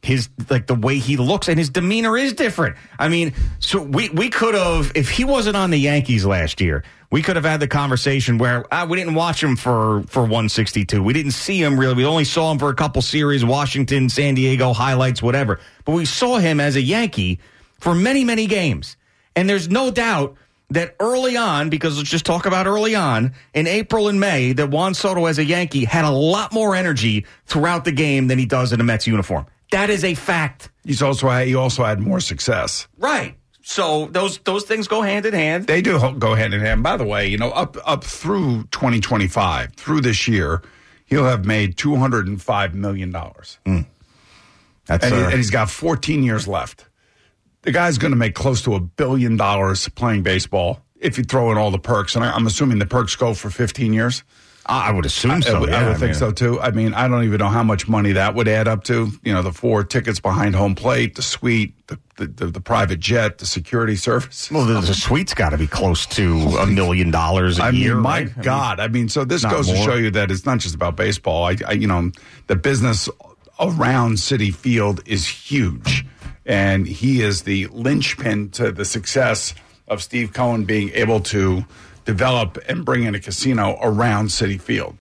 his like the way he looks and his demeanor is different. I mean, so we we could have, if he wasn't on the Yankees last year, we could have had the conversation where ah, we didn't watch him for for one sixty-two. We didn't see him really. We only saw him for a couple series, Washington, San Diego, highlights, whatever. But we saw him as a Yankee for many, many games. And there's no doubt that early on, because let's just talk about early on, in April and May, that Juan Soto as a Yankee had a lot more energy throughout the game than he does in a Mets uniform. That is a fact. He's also he also had more success. Right. So those those things go hand in hand. They do go hand in hand. By the way, you know, up up through twenty twenty-five, through this year, he'll have made two hundred five million dollars. Mm. That's and, uh, he, and he's got fourteen years left. The guy's going to make close to a billion dollars playing baseball if you throw in all the perks. And I, I'm assuming the perks go for fifteen years. I would assume so. I, would, yeah, I would I think mean, so, too. I mean, I don't even know how much money that would add up to. You know, the four tickets behind home plate, the suite, the the, the, the private jet, the security service. Well, the, the suite's got to be close to a million dollars a I year. mean, my right? God. I mean, I mean, so this not goes more. to show you that it's not just about baseball. I, I, you know, the business around Citi Field is huge. And he is the linchpin to the success of Steve Cohen being able to develop and bring in a casino around Citi Field.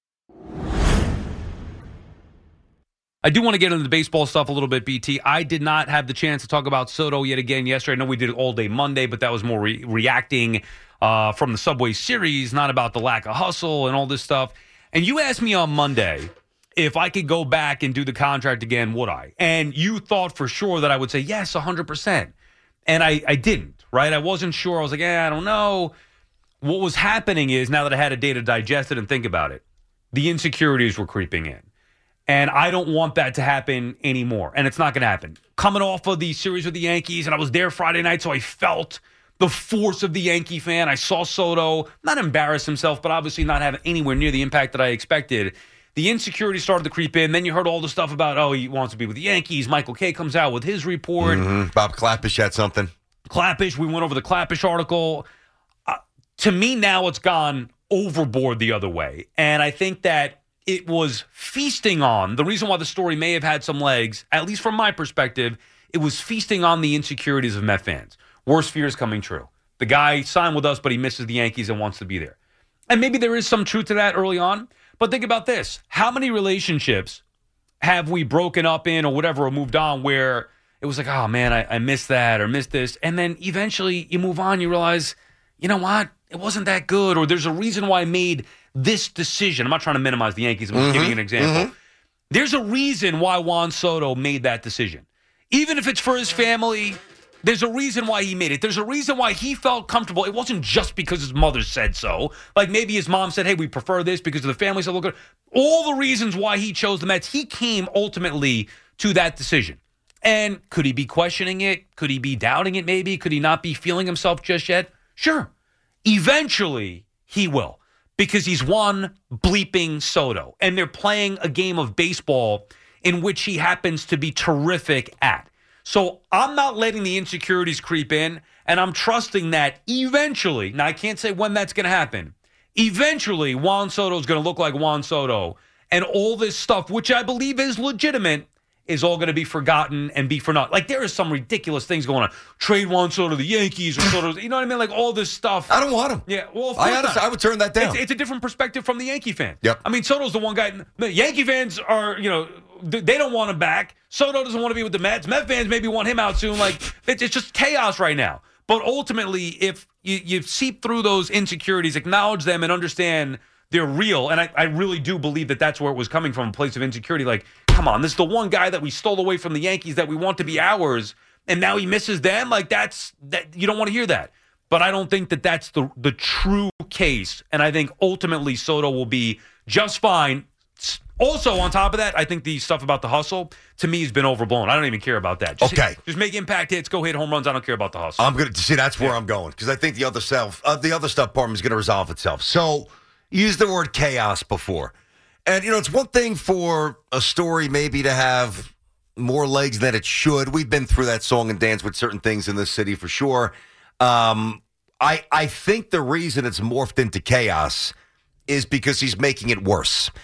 I do want to get into the baseball stuff a little bit, B T. I did not have the chance to talk about Soto yet again yesterday. I know we did it all day Monday, but that was more re- reacting uh, from the Subway Series, not about the lack of hustle and all this stuff. And you asked me on Monday if I could go back and do the contract again, would I? And you thought for sure that I would say yes, one hundred percent. And I, I didn't, right? I wasn't sure. I was like, eh, I don't know. What was happening is, now that I had a day to digest it and think about it, the insecurities were creeping in. And I don't want that to happen anymore. And it's not going to happen. Coming off of the series with the Yankees, and I was there Friday night, so I felt the force of the Yankee fan. I saw Soto not embarrass himself, but obviously not have anywhere near the impact that I expected. The insecurity started to creep in. Then you heard all the stuff about, oh, he wants to be with the Yankees. Michael Kay comes out with his report. Mm-hmm. Bob Clappish had something. Clappish, we went over the Clappish article. Uh, to me, now it's gone overboard the other way. And I think that it was feasting on, the reason why the story may have had some legs, at least from my perspective, it was feasting on the insecurities of Met fans. Worst fears coming true. The guy signed with us, but he misses the Yankees and wants to be there. And maybe there is some truth to that early on, but think about this. How many relationships have we broken up in or whatever or moved on where it was like, oh man, I, I missed that or missed this. And then eventually you move on, you realize, you know what? It wasn't that good, or there's a reason why I made this decision. I'm not trying to minimize the Yankees. I'm just Mm-hmm. giving you an example. Mm-hmm. There's a reason why Juan Soto made that decision. Even if it's for his family, there's a reason why he made it. There's a reason why he felt comfortable. It wasn't just because his mother said so. Like maybe his mom said, hey, we prefer this because of the family. So look at all the reasons why he chose the Mets. He came ultimately to that decision. And could he be questioning it? Could he be doubting it maybe? Could he not be feeling himself just yet? Sure. Eventually, he will. Because he's Juan bleeping Soto. And they're playing a game of baseball in which he happens to be terrific at. So I'm not letting the insecurities creep in, and I'm trusting that eventually, now I can't say when that's going to happen, eventually Juan Soto is going to look like Juan Soto, and all this stuff, which I believe is legitimate, is all going to be forgotten and be for naught. Like, there is some ridiculous things going on. Trade Juan Soto to the Yankees or Soto, you know what I mean? Like, all this stuff. I don't want him. Yeah, well, of I course honestly, not. I would turn that down. It's, it's a different perspective from the Yankee fan. Yep. I mean, Soto's the one guy. The Yankee fans are, you know, they don't want him back. Soto doesn't want to be with the Mets. Met fans maybe want him out soon. Like, it's, it's just chaos right now. But ultimately, if you, you seep through those insecurities, acknowledge them, and understand they're real, and I, I really do believe that that's where it was coming from, a place of insecurity. Like, come on, this is the one guy that we stole away from the Yankees that we want to be ours, and now he misses them? Like, that's that you don't want to hear that. But I don't think that that's the the true case, and I think ultimately Soto will be just fine. Also, on top of that, I think the stuff about the hustle, to me, has been overblown. I don't even care about that. Just, okay. Just make impact hits, go hit home runs. I don't care about the hustle. I'm going to see that's where Yeah. I'm going, because I think the other self, uh, the other stuff part is going to resolve itself. So, you used the word chaos before. And, you know, it's one thing for a story maybe to have more legs than it should. We've been through that song and dance with certain things in this city for sure. Um, I I think the reason it's morphed into chaos is because he's making it worse.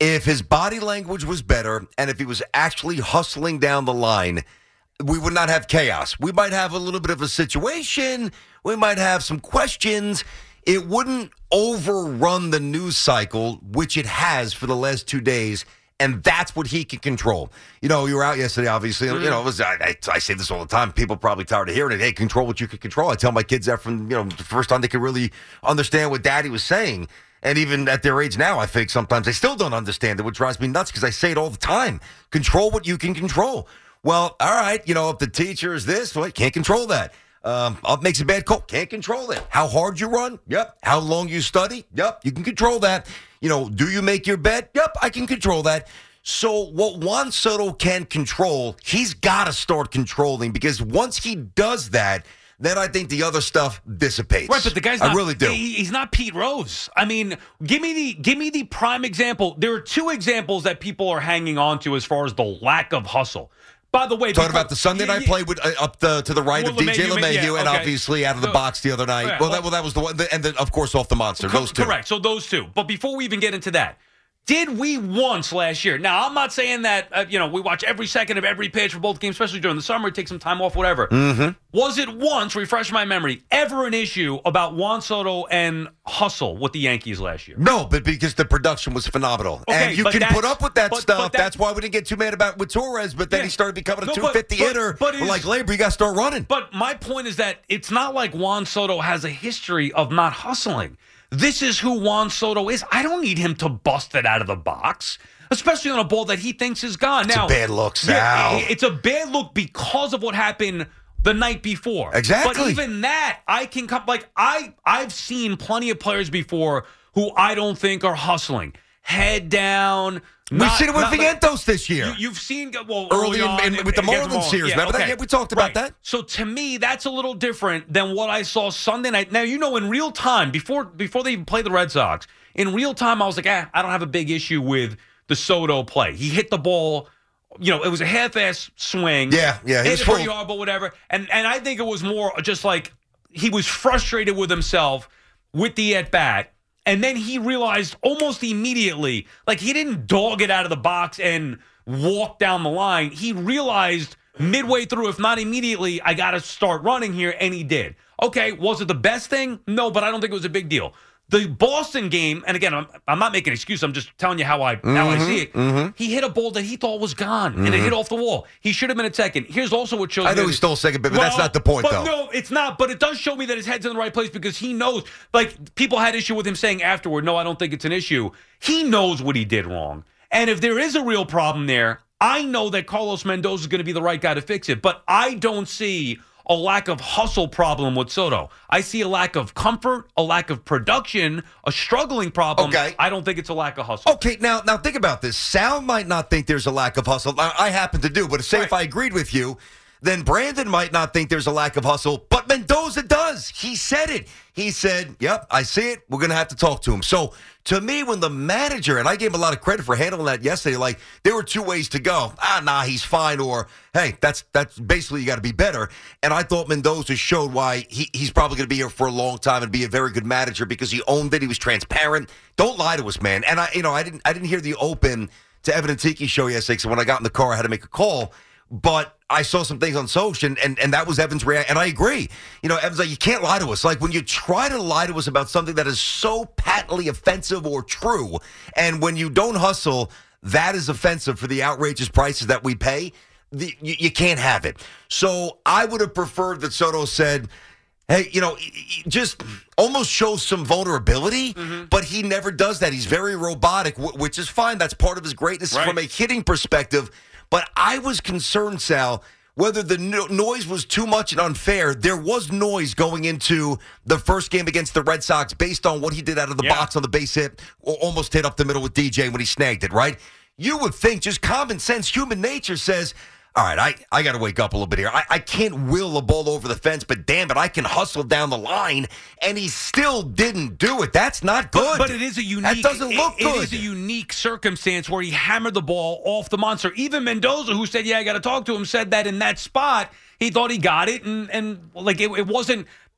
If his body language was better and if he was actually hustling down the line, we would not have chaos. We might have a little bit of a situation. We might have some questions. It wouldn't overrun the news cycle, which it has for the last two days. And that's what he can control. You know, you were out yesterday, obviously. Mm. You know, it was, I, I, I say this all the time. People are probably tired of hearing it. Hey, control what you can control. I tell my kids that from, you know, the first time they could really understand what Daddy was saying. And even at their age now, I think sometimes they still don't understand it, which drives me nuts because I say it all the time. Control what you can control. Well, all right, you know, if the teacher is this, well, you can't control that. Um, makes a bad call. Can't control that. How hard you run? Yep. How long you study? Yep. You can control that. You know, do you make your bed? Yep. I can control that. So what Juan Soto can control, he's got to start controlling because once he does that, then I think the other stuff dissipates. Right, but the guy's not, I really do. He, he's not Pete Rose. I mean, give me the give me the prime example. There are two examples that people are hanging on to as far as the lack of hustle. By the way, talking before, about the Sunday yeah, night yeah, play with uh, up the, to the right well, of D J LeMahieu, LeMahieu, yeah, and okay. obviously out of the So, box the other night. Right, well, well, that well that was the one, and then of course off the monster. Co- those two, correct. So those two. But before we even get into that, did we once last year? Now I'm not saying that uh, you know we watch every second of every pitch for both games, especially during the summer. Take some time off, whatever. Mm-hmm. Was it once? Refresh my memory. Ever an issue about Juan Soto and hustle with the Yankees last year? No, but because the production was phenomenal, Okay, and you but can that's- put up with that but- stuff. but that- that's why we didn't get too mad about with Torres. But then Yeah. he started becoming a No, two but- fifty but- hitter. but We're is- like labor, you got to start running. But my point is that it's not like Juan Soto has a history of not hustling. This is who Juan Soto is. I don't need him to bust it out of the box, especially on a ball that he thinks is gone. It's now, a bad look, Sal. Yeah, it's a bad look because of what happened the night before. Exactly. But even that, I can come like I I've seen plenty of players before who I don't think are hustling. Head down. We've not- seen it with not like- Vientos this year. You, you've seen well Early in- on in- with the against Marlins series, remember that? Yeah, we talked about that. So to me, that's a little different than what I saw Sunday night. Now you know, in real time, before before they even played the Red Sox, in real time, I was like, ah, I don't have a big issue with the Soto play. He hit the ball. You know, it was a half-ass swing. Yeah, yeah, he hit was it for full. yard, but whatever. And and I think it was more just like he was frustrated with himself with the at bat. And then he realized almost immediately, like he didn't dog it out of the box and walk down the line. He realized midway through, if not immediately, I got to start running here, and he did. Okay, was it the best thing? No, but I don't think it was a big deal. The Boston game, and again, I'm, I'm not making an excuse. I'm just telling you how I how I see it. Mm-hmm. He hit a ball that he thought was gone, and it Mhm. hit off the wall. He should have been at second. Here's also what shows I know me he stole second, but that's not the point, but though. No, it's not. But it does show me that his head's in the right place because he knows. Like, people had issue with him saying afterward, no, I don't think it's an issue. He knows what he did wrong. And if there is a real problem there, I know that Carlos Mendoza is going to be the right guy to fix it. But I don't see a lack of hustle problem with Soto. I see a lack of comfort, a lack of production, a struggling problem. Okay. I don't think it's a lack of hustle. Okay, now now think about this. Sal might not think there's a lack of hustle. I, I happen to do, but say if I agreed with you, then Brandon might not think there's a lack of hustle, but Mendoza does. He said it. He said, yep, I see it. We're going to have to talk to him. So to me, when the manager, and I gave him a lot of credit for handling that yesterday, like there were two ways to go. Ah, nah, he's fine. Or, hey, that's that's basically you got to be better. And I thought Mendoza showed why he, he's probably going to be here for a long time and be a very good manager because he owned it. He was transparent. Don't lie to us, man. And I, you know, I didn't I didn't hear the open to Evan and Tiki show yesterday. So when I got in the car, I had to make a call. But I saw some things on social, and, and, and that was Evan's reaction. And I agree. You know, Evan's like, you can't lie to us. Like, when you try to lie to us about something that is so patently offensive or true, and when you don't hustle, that is offensive for the outrageous prices that we pay, the, you, you can't have it. So I would have preferred that Soto said, hey, you know, just almost shows some vulnerability, mm-hmm. but he never does that. He's very robotic, which is fine. That's part of his greatness right. from a hitting perspective. But I was concerned, Sal, whether the no- noise was too much and unfair. There was noise going into the first game against the Red Sox based on what he did out of the yeah. box on the base hit, or almost hit up the middle with D J when he snagged it, right? You would think just common sense, human nature says, all right, I, I got to wake up a little bit here. I, I can't will a ball over the fence, but damn it, I can hustle down the line. And he still didn't do it. That's not good. But, but it is a unique. That doesn't look it, good. It is a unique circumstance where he hammered the ball off the monster. Even Mendoza, who said, "Yeah, I got to talk to him," said that in that spot he thought he got it, and and like it, it wasn't.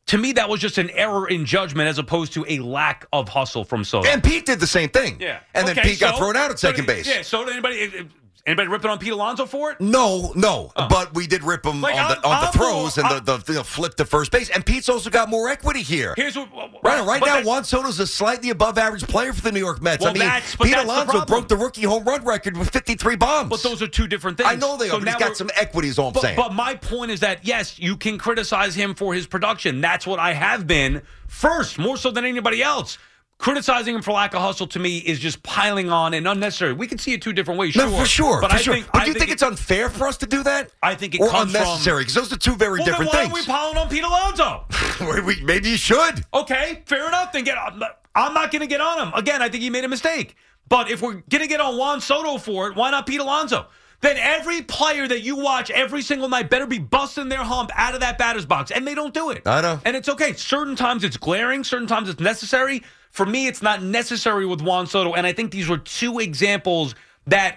to me, that was just an error in judgment as opposed to a lack of hustle from Soto. And Pete did the same thing. Yeah. And Okay, then Pete got so- thrown out at so second did- base. Yeah, so did anybody anybody ripping on Pete Alonso for it? No, no. But we did rip him Like, on the, I'm- on the I'm throws more- and the, the, the flip to first base. And Pete's also got more equity here. Here's what Right, right but now, that- Juan Soto's a slightly above average player for the New York Mets. Well, I mean, that's- but Pete that's the Alonso problem. broke the rookie home run record with fifty-three bombs. But those are two different things. I know they So are, but he's now got we're- some equity is all I'm but, saying. But my point is that, yes, you can criticize him for his production. That's what I have been first, more so than anybody else. Criticizing him for lack of hustle to me is just piling on and unnecessary. We can see it two different ways, No, sure. for sure, But for I sure. think, but I do you think, it- it's unfair for us to do that? I think it or comes unnecessary? from Because those are two very well, different then why things. are we piling on Pete Alonso? We- Maybe you should. Okay, fair enough. Then get. I'm not going to get on him again. I think he made a mistake. But if we're going to get on Juan Soto for it, why not Pete Alonso? Then every player that you watch every single night better be busting their hump out of that batter's box, and they don't do it. I know, and it's okay. Certain times it's glaring. Certain times it's necessary. For me, it's not necessary with Juan Soto, and I think these were two examples that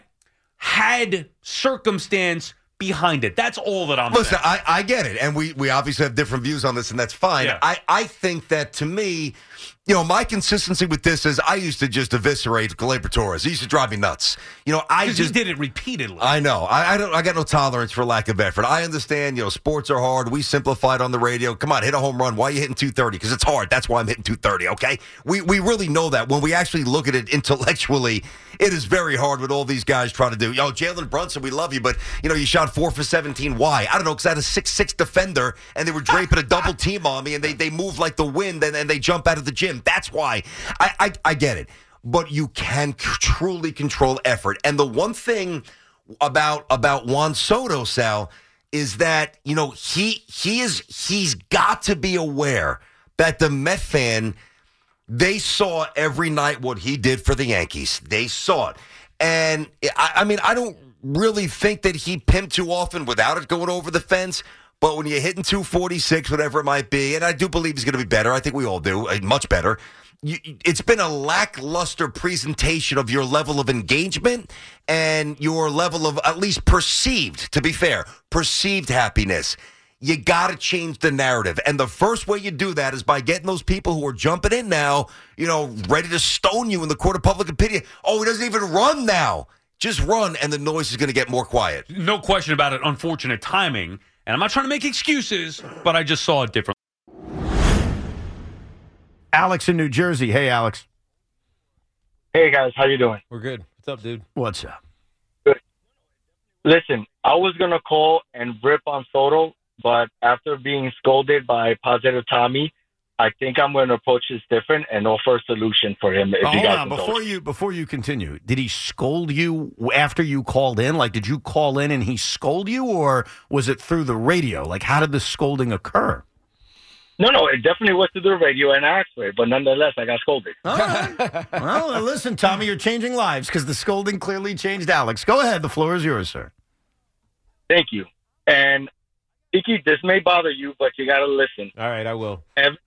had circumstance behind it. That's all that I'm Listen, saying. I, I get it, and we, we obviously have different views on this, and that's fine. Yeah. I, I think that, to me, you know, my consistency with this is I used to just eviscerate Gleyber Torres. He used to drive me nuts. You know, I 'Cause just he did it repeatedly. I know. I, I don't. I got no tolerance for lack of effort. I understand. You know, sports are hard. We simplified on the radio. Come on, hit a home run. Why are you hitting two thirty? Because it's hard. That's why I'm hitting two thirty. Okay. We we really know that. When we actually look at it intellectually, it is very hard what all these guys try to do. Yo, Jalen Brunson, we love you, but you know you shot four for seventeen. Why? I don't know. Because I had a six six defender, and they were draping a double team on me, and they they move like the wind, and, and they jump out of the gym. That's why. I I, I get it. But you can c- truly control effort. And the one thing about about Juan Soto, Sal, is that, you know, he he is he's got to be aware that the Met fan, they saw every night what he did for the Yankees. They saw it. And I, I mean, I don't really think that he pimped too often without it going over the fence. But when you're hitting two forty-six, whatever it might be, and I do believe he's going to be better. I think we all do, uh, much better. You, it's been a lackluster presentation of your level of engagement and your level of, at least perceived, to be fair, perceived happiness. You got to change the narrative. And the first way you do that is by getting those people who are jumping in now, you know, ready to stone you in the court of public opinion. Oh, he doesn't even run now. Just run, and the noise is going to get more quiet. No question about it. Unfortunate timing. And I'm not trying to make excuses, but I just saw it differently. Alex in New Jersey. Hey, Alex. Hey, guys. How you doing? We're good. What's up, dude? What's up? Good. Listen, I was going to call and rip on Soto, but after being scolded by Positive Tommy, I think I'm going to approach this different and offer a solution for him. If Oh, you hold guys on. indulge. Before you, before you continue, did he scold you after you called in? Like, did you call in and he scold you, or was it through the radio? Like, how did the scolding occur? No, no, it definitely was to the radio and I asked for it, but nonetheless, I got scolded. All right. Well, listen, Tommy, you're changing lives because the scolding clearly changed Alex. Go ahead. The floor is yours, sir. Thank you. And, Iki, this may bother you, but you got to listen. All right, I will. Ev-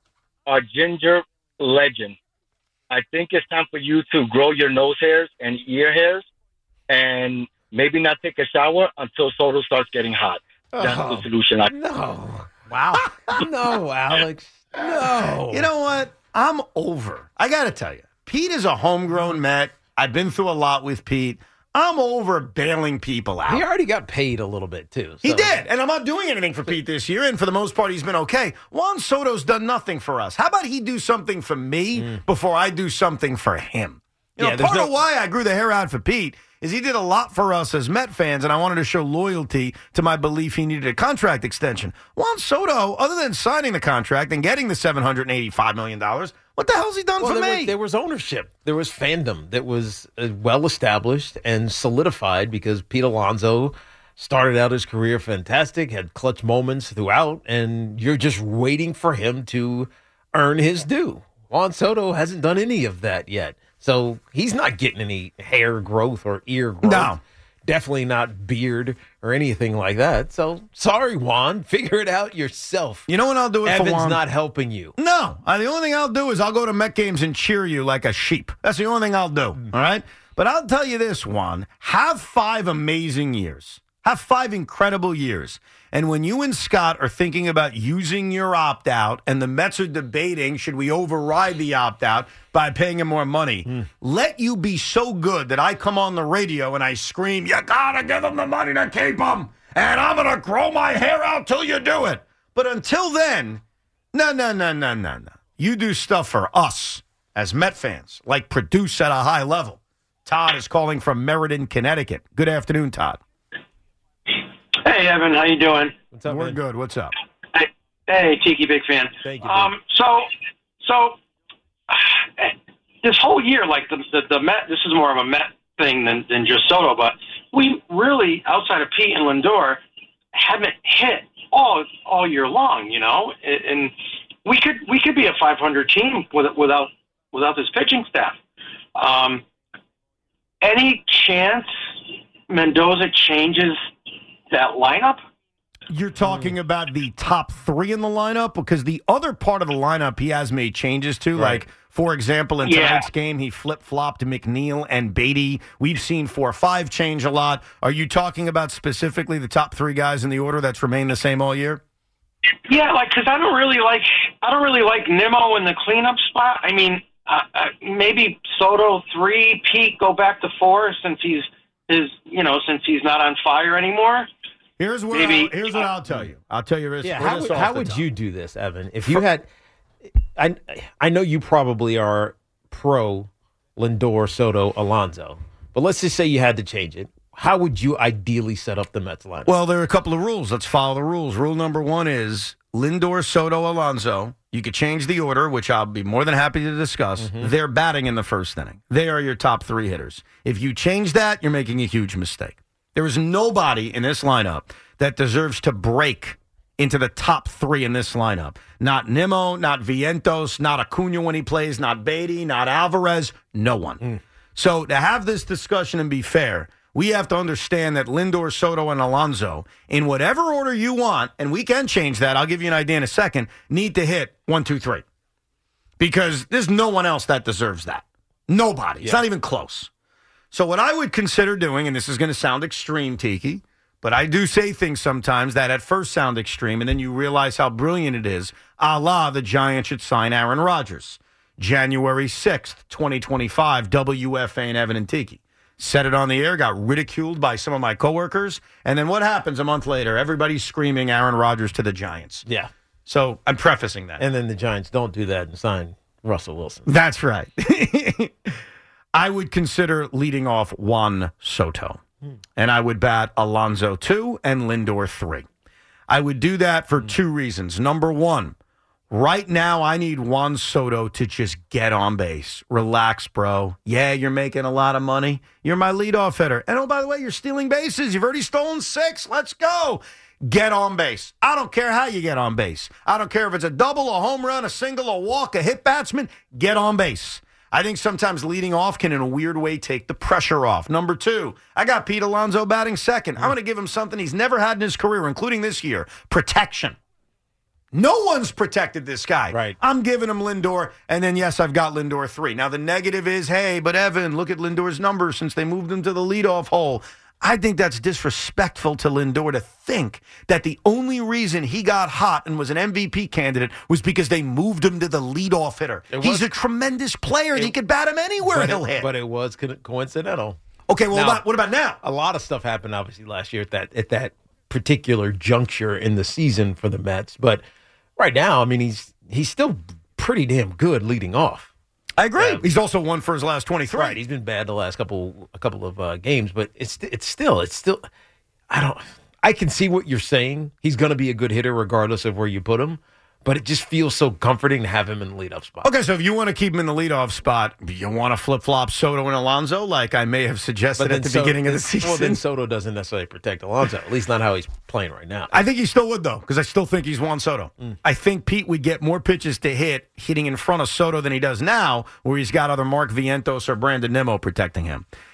a ginger legend. I think it's time for you to grow your nose hairs and ear hairs and maybe not take a shower until Soto starts getting hot. That's Oh, the solution. I- no. Wow. No, Alex. No. You know what? I'm over. I got to tell you, Pete is a homegrown Met. I've been through a lot with Pete. I'm over bailing people out. He already got paid a little bit, too. He so- did, and I'm not doing anything for Pete this year, and for the most part, he's been okay. Juan Soto's done nothing for us. How about he do something for me mm. before I do something for him? You yeah, know, part no- of why I grew the hair out for Pete is he did a lot for us as Met fans, and I wanted to show loyalty to my belief he needed a contract extension. Juan Soto, other than signing the contract and getting the seven hundred eighty-five million dollars, what the hell's he done well, for there me? Was, there was ownership. There was fandom that was uh, well established and solidified because Pete Alonso started out his career fantastic, had clutch moments throughout, and you're just waiting for him to earn his due. Juan Soto hasn't done any of that yet. So he's not getting any hair growth or ear growth. No. Definitely not beard or anything like that. So sorry, Juan. Figure it out yourself. You know what I'll do it Evan's for Juan? not helping you. No. Uh, the only thing I'll do is I'll go to Met games and cheer you like a sheep. That's the only thing I'll do. All right? But I'll tell you this, Juan. Have five amazing years. Have five incredible years. And when you and Scott are thinking about using your opt-out and the Mets are debating, should we override the opt-out by paying him more money, mm. let you be so good that I come on the radio and I scream, you got to give him the money to keep him, and I'm going to grow my hair out till you do it. But until then, no, no, no, no, no, no. You do stuff for us as Met fans, like produce at a high level. Todd is calling from Meriden, Connecticut. Good afternoon, Todd. Hey, Evan, how you doing? What's up, We're man? good. What's up? Hey, hey, Tiki, big fan. Thank you. Um, so, so uh, this whole year, like the, the the Met, this is more of a Met thing than than just Soto, but we really, outside of Pete and Lindor, haven't hit all all year long. You know, and, and we could we could be a five hundred team with, without without this pitching staff. Um, any chance Mendoza changes that lineup? You're talking mm. about the top three in the lineup? Because the other part of the lineup he has made changes to, right. like, for example, in yeah. tonight's game, he flip-flopped McNeil and Beatty. We've seen four five change a lot. Are you talking about specifically the top three guys in the order that's remained the same all year? Yeah, like, because I don't really like, I don't really like Nimmo in the cleanup spot. I mean, uh, uh, maybe Soto three, Pete go back to four since he's, his, you know, since he's not on fire anymore. Here's what Maybe, I'll, here's what I'll tell you. I'll tell you this. Yeah, this how, would, off how the would top. you do this, Evan? If you had, I I know you probably are pro Lindor, Soto, Alonso, but let's just say you had to change it. How would you ideally set up the Mets lineup? Well, there are a couple of rules. Let's follow the rules. Rule number one is Lindor, Soto, Alonso. You could change the order, which I'll be more than happy to discuss. Mm-hmm. They're batting in the first inning. They are your top three hitters. If you change that, you're making a huge mistake. There is nobody in this lineup that deserves to break into the top three in this lineup. Not Nimmo, not Vientos, not Acuna when he plays, not Beatty, not Alvarez, no one. Mm. So to have this discussion and be fair, we have to understand that Lindor, Soto, and Alonso, in whatever order you want, and we can change that, I'll give you an idea in a second, need to hit one, two, three. Because there's no one else that deserves that. Nobody. It's Yeah. not even close. So what I would consider doing, and this is going to sound extreme, Tiki, but I do say things sometimes that at first sound extreme, and then you realize how brilliant it is, a la the Giants should sign Aaron Rodgers. January sixth, twenty twenty-five, W F A and Evan and Tiki. Said it on the air, got ridiculed by some of my coworkers, and then what happens a month later? Everybody's screaming Aaron Rodgers to the Giants. Yeah. So I'm prefacing that. And then the Giants don't do that and sign Russell Wilson. That's right. I would consider leading off Juan Soto. Hmm. And I would bat Alonso two and Lindor three. I would do that for hmm. two reasons. Number one, right now I need Juan Soto to just get on base. Relax, bro. Yeah, you're making a lot of money. You're my leadoff hitter. And oh, by the way, you're stealing bases. You've already stolen six. Let's go. Get on base. I don't care how you get on base. I don't care if it's a double, a home run, a single, a walk, a hit batsman. Get on base. I think sometimes leading off can, in a weird way, take the pressure off. Number two, I got Pete Alonso batting second. I'm going to give him something he's never had in his career, including this year, protection. No one's protected this guy. Right. I'm giving him Lindor, and then, yes, I've got Lindor three. Now, the negative is, hey, but Evan, look at Lindor's numbers since they moved him to the leadoff hole. I think that's disrespectful to Lindor to think that the only reason he got hot and was an M V P candidate was because they moved him to the leadoff hitter. It He's was, a tremendous player. it, He could bat him anywhere but he'll it, hit. But it was co- coincidental. Okay, well, now, what, about, what about now? A lot of stuff happened, obviously, last year at that at that particular juncture in the season for the Mets. But right now, I mean, he's he's still pretty damn good leading off. I agree. Um, he's also won for his last twenty-three. Right, he's been bad the last couple a couple of uh, games, but it's it's still it's still I don't I can see what you're saying. He's going to be a good hitter regardless of where you put him, but it just feels so comforting to have him in the leadoff spot. Okay, so if you want to keep him in the leadoff spot, you want to flip-flop Soto and Alonso like I may have suggested at the Soto, beginning of the season? Well, then Soto doesn't necessarily protect Alonso, at least not how he's playing right now. I think he still would, though, because I still think he's Juan Soto. Mm. I think Pete would get more pitches to hit hitting in front of Soto than he does now, where he's got either Mark Vientos or Brandon Nimmo protecting him.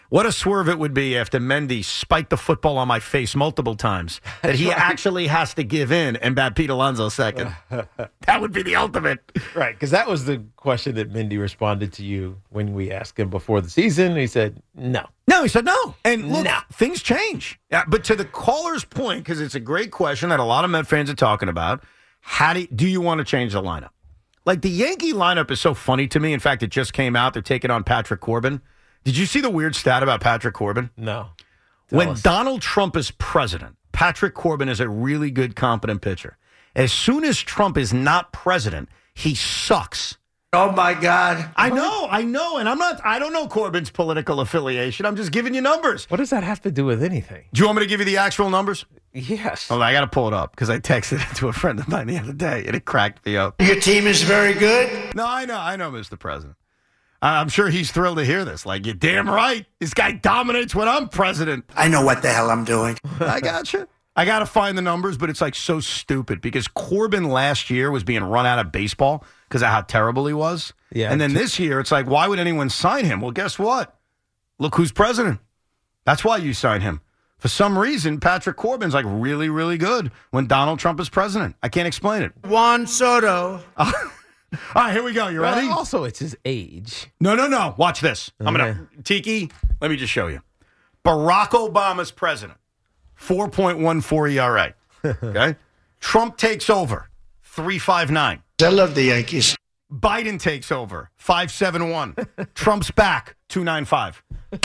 What a swerve it would be after Mendy spiked the football on my face multiple times that he Right. actually has to give in and bat Pete Alonso second. That would be the ultimate. Right, because that was the question that Mindy responded to you when we asked him before the season. He said, no. No, he said no. And look, No. things change. Yeah, but to the caller's point, because it's a great question that a lot of Met fans are talking about, how do, do you want to change the lineup? Like, the Yankee lineup is so funny to me. In fact, it just came out. They're taking on Patrick Corbin. Did you see the weird stat about Patrick Corbin? No. Tell When us. Donald Trump is president, Patrick Corbin is a really good, competent pitcher. As soon as Trump is not president, he sucks. Oh, my God. I know, I know. And I'm not, I don't know Corbin's political affiliation. I'm just giving you numbers. What does that have to do with anything? Do you want me to give you the actual numbers? Yes. Oh, I got to pull it up because I texted it to a friend of mine the other day and it cracked me up. Your team is very good? No, I know, I know, Mister President. I'm sure he's thrilled to hear this. Like, you're damn right. This guy dominates when I'm president. I know what the hell I'm doing. I got you. I got to find the numbers, but it's like so stupid because Corbin last year was being run out of baseball because of how terrible he was. Yeah. And then this year, it's like, why would anyone sign him? Well, guess what? Look who's president. That's why you sign him. For some reason, Patrick Corbin's like really, really good when Donald Trump is president. I can't explain it. Juan Soto. All right, here we go. You ready? Well, also, it's his age. No, no, no. Watch this. I'm Okay. going to, Tiki, let me just show you. Barack Obama's president, four point one four E R A. Okay? Trump takes over, three point five nine. I love the Yankees. Biden takes over, five point seven one. Trump's back, two point nine five.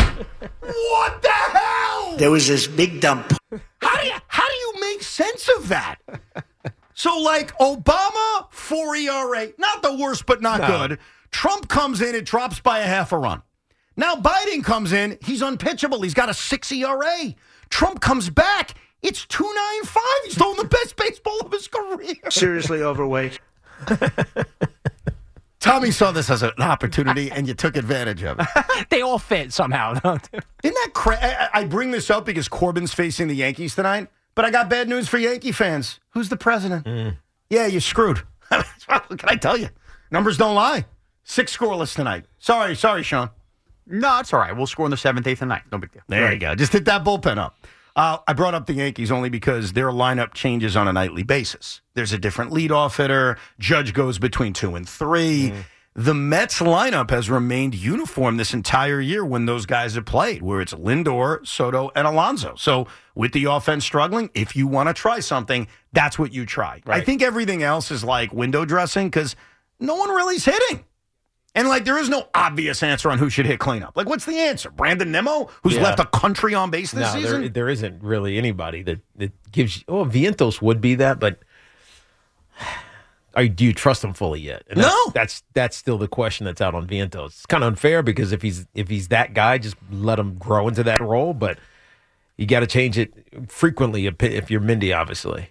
What the hell? There was this big dump. How do you, how do you make sense of that? So, like, Obama, four E R A, not the worst, but not No. good. Trump comes in, it drops by a half a run. Now, Biden comes in, he's unpitchable. He's got a six E R A. Trump comes back, it's two point nine five. He's throwing the best baseball of his career. Seriously overweight. Tommy saw this as an opportunity, and you took advantage of it. They all fit somehow. Isn't that crazy? I, I bring this up because Corbin's facing the Yankees tonight, but I got bad news for Yankee fans. Who's the president? Mm. Yeah, you're screwed. What can I tell you? Numbers don't lie. Six scoreless tonight. Sorry, sorry, Sean. No, it's all right. We'll score in the seventh, eighth, and ninth. No big deal. There you go. Just hit that bullpen up. Uh, I brought up the Yankees only because their lineup changes on a nightly basis. There's a different leadoff hitter. Judge goes between two and three. Mm. The Mets lineup has remained uniform this entire year when those guys have played, where it's Lindor, Soto, and Alonso. So with the offense struggling, if you want to try something, that's what you try. Right. I think everything else is like window dressing because no one really is hitting. And, like, there is no obvious answer on who should hit cleanup. Like, what's the answer? Brandon Nimmo, who's Yeah. left a country on base this No, season? there, there isn't really anybody that, that gives you. Oh, Vientos would be that, but are, do you trust him fully yet? And that's, No. That's that's still the question that's out on Vientos. It's kind of unfair because if he's if he's that guy, just let him grow into that role. But you got to change it frequently if, if you're Mindy, obviously.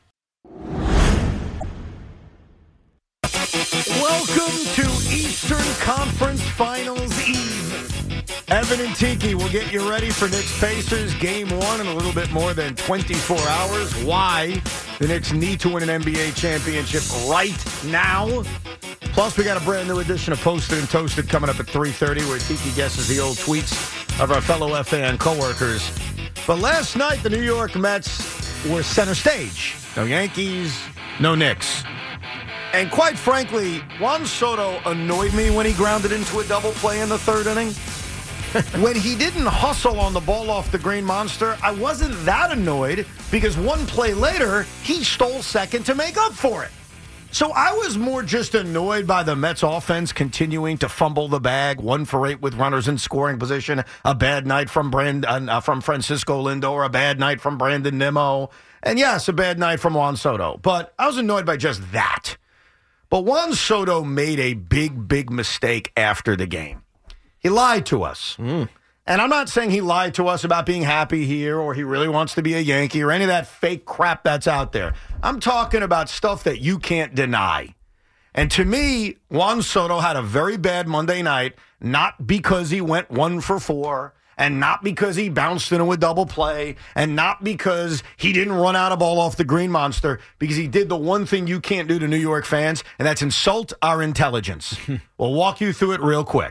Welcome to Eastern Conference Finals Eve. Evan and Tiki will get you ready for Knicks Pacers game one in a little bit more than twenty-four hours. Why the Knicks need to win an N B A championship right now. Plus, we got a brand new edition of Posted and Toasted coming up at three thirty where Tiki guesses the old tweets of our fellow F A N coworkers. But last night, the New York Mets were center stage. No Yankees, no Knicks. And quite frankly, Juan Soto annoyed me when he grounded into a double play in the third inning. When he didn't hustle on the ball off the Green Monster, I wasn't that annoyed because one play later, he stole second to make up for it. So I was more just annoyed by the Mets offense continuing to fumble the bag, one for eight with runners in scoring position, a bad night from Brand, uh, from Francisco Lindor, a bad night from Brandon Nimmo, and yes, a bad night from Juan Soto. But I was annoyed by just that. But Juan Soto made a big, big mistake after the game. He lied to us. Mm. And I'm not saying he lied to us about being happy here or he really wants to be a Yankee or any of that fake crap that's out there. I'm talking about stuff that you can't deny. And to me, Juan Soto had a very bad Monday night, not because he went one for four, and not because he bounced into a double play, and not because he didn't run out a ball off the Green Monster, because he did the one thing you can't do to New York fans, and that's insult our intelligence. We'll walk you through it real quick.